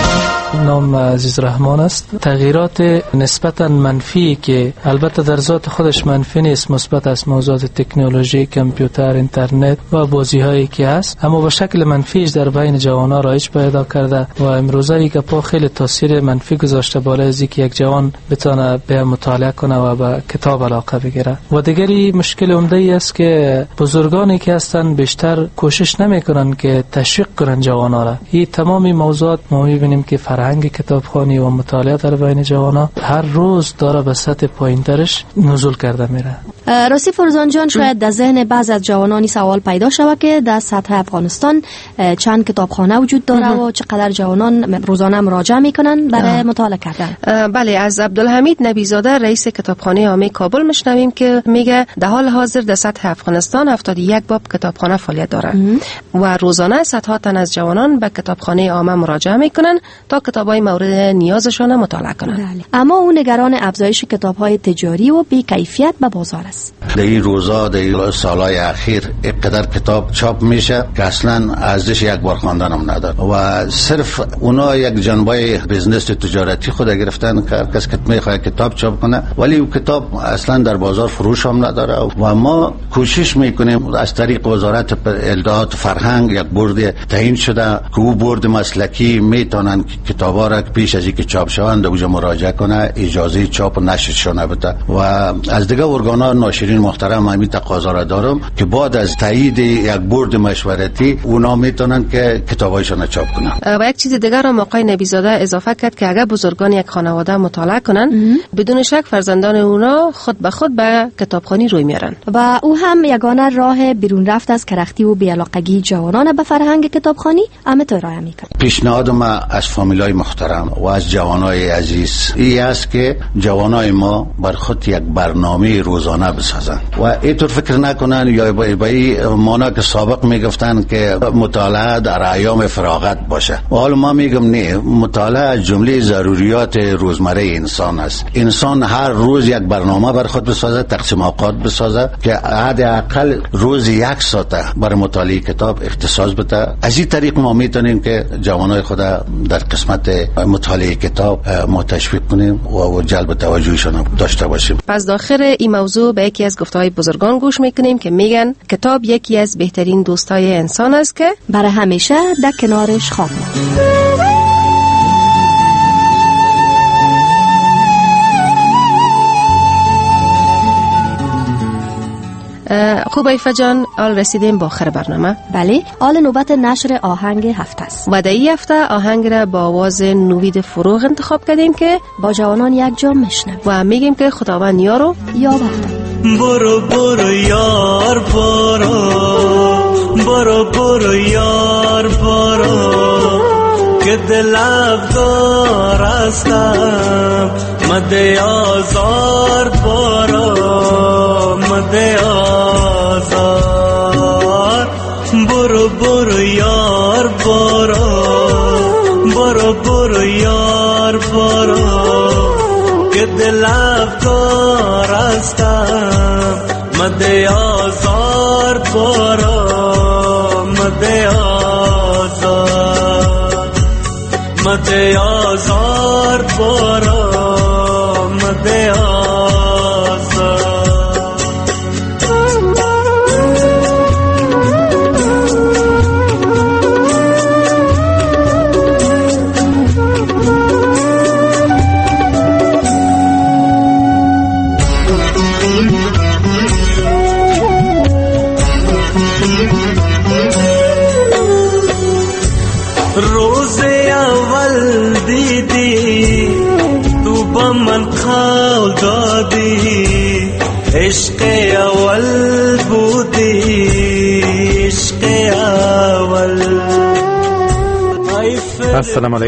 نام عزیز رحمان است. تغییرات نسبتا منفی که البته در ذات خودش منفی نیست، مثبت است، موضوعات تکنولوژی، کامپیوتر، اینترنت و بازی هایی که هست، اما به شکل منفیش در بین جوانان رایج پیدا کرده و امروزه ای که پا خیلی تاثیر منفی گذاشته بالای از اینکه یک جوان بتونه به مطالعه کنه و به کتاب علاقه بگیره. و دیگری مشکل عمده ای است که بزرگانی که هستن بیشتر کوشش نمیکنن که تشویق کنن جوانان را. این تمامی موضوعات ما میبینیم که فرهنگ کتابخوانی و مطالعه در بین جوانان هر روز داره به سطح پایینترش نزول کرده میره.
راستی فرزان جان، شاید در ذهن بعض از جوانانی سوال پیدا شود که در سطح افغانستان چند کتابخانه وجود داره و چقدر جوانان روزانه مراجعه میکنن برای مطالعه کردن.
بله، از عبدالحمید نبیزاده، رئیس کتابخانه عامه کابل میشنویم که میگه در حال حاضر در سطح افغانستان هفتاد و یک باب کتابخانه فعالیت داره و روزانه صدها تن از جوانان به کتابخانه عامه مراجعه میکنن تا کتابای مورد نیازشان مطالعه کنند.
بله. اما اون نگران افزایش کتاب‌های تجاری و بی‌کیفیت به بازار است.
در این روزا در این سالهای اخیر اینقدر کتاب چاپ میشه که اصلا ارزش یک بار خواندن هم نداره و صرف اونا یک جنبه بزنس تجارتی خود گرفتن که هر کس که میخواد کتاب چاپ کنه، ولی اون کتاب اصلا در بازار فروش هم نداره و ما کوشش میکنیم از طریق وزارت ارشاد فرهنگ یک بورد تعیین شده که او بورد مسلکی میتونن کتابا را پیش از اینکه چاپ شوند اونجا مراجعه کنه، اجازه چاپ و نشرشون بده و از دیگه ارگان‌ها ناشرین محترم همین تقاضا را دارم که بعد از تایید یک بورد مشورتی اونا میتونن که کتابایشون چاپ کنن.
و یک چیز دیگر را آقای نبیزاده اضافه کرد که اگر بزرگان یک خانواده مطالعه کنن بدون شک فرزندان اونا خود به خود به کتابخوانی روی میارن
و او هم یگانه راه بیرون رفت از کرختی و بی‌علاقگی جوانان به فرهنگ کتابخوانی امت ارائه میکنه.
پیشنهاد ما از فامیلای محترم و از جوانای عزیز این است که جوانای ما بر خود یک برنامه روزانه بسازن و اینطور فکر نکنن یا به این مانا که سابق میگفتن که مطالعه در ایام فراغت باشه. و حالا ما میگم نه، مطالعه جمله ضروریات روزمره انسان است. انسان هر روز یک برنامه بر خود بسازه، تقسیم اوقات بسازه که حداقل روز یک ساعت برای مطالعه کتاب اختصاص بده. از این طریق ما میتونیم که جوانای خود در قسمت مطالعه کتاب ما تشویق کنیم و جلب توجهشون داشته باشیم.
پس داخل این موضوع به یکی از گفته‌های بزرگان گوش میکنیم که میگن کتاب یکی از بهترین دوستای انسان است که
برای همیشه در کنارش خواهد ماند.
خوب ایفا جان، آل رسیدیم با آخر برنامه.
بله، آل نوبت نشر آهنگ هفته است
و در این هفته آهنگ را با آواز نوید فروغ انتخاب کردیم که
با جوانان یک جا میشنویم
و میگیم که خداوند یارو
یاور.
برو برو یار برو، برو برو یار برو، که دل افگار هستم، مده آزار برو، مده آزار. برو برو یار برو، برو برو یار برو، که دل افگار هستم، مده آزار برو، مده آزار، مده آزار برو، مده آزار. روز اول دیدی تو با من خال دادی، عشق اول بودی، عشق اول.
السلام علیکم.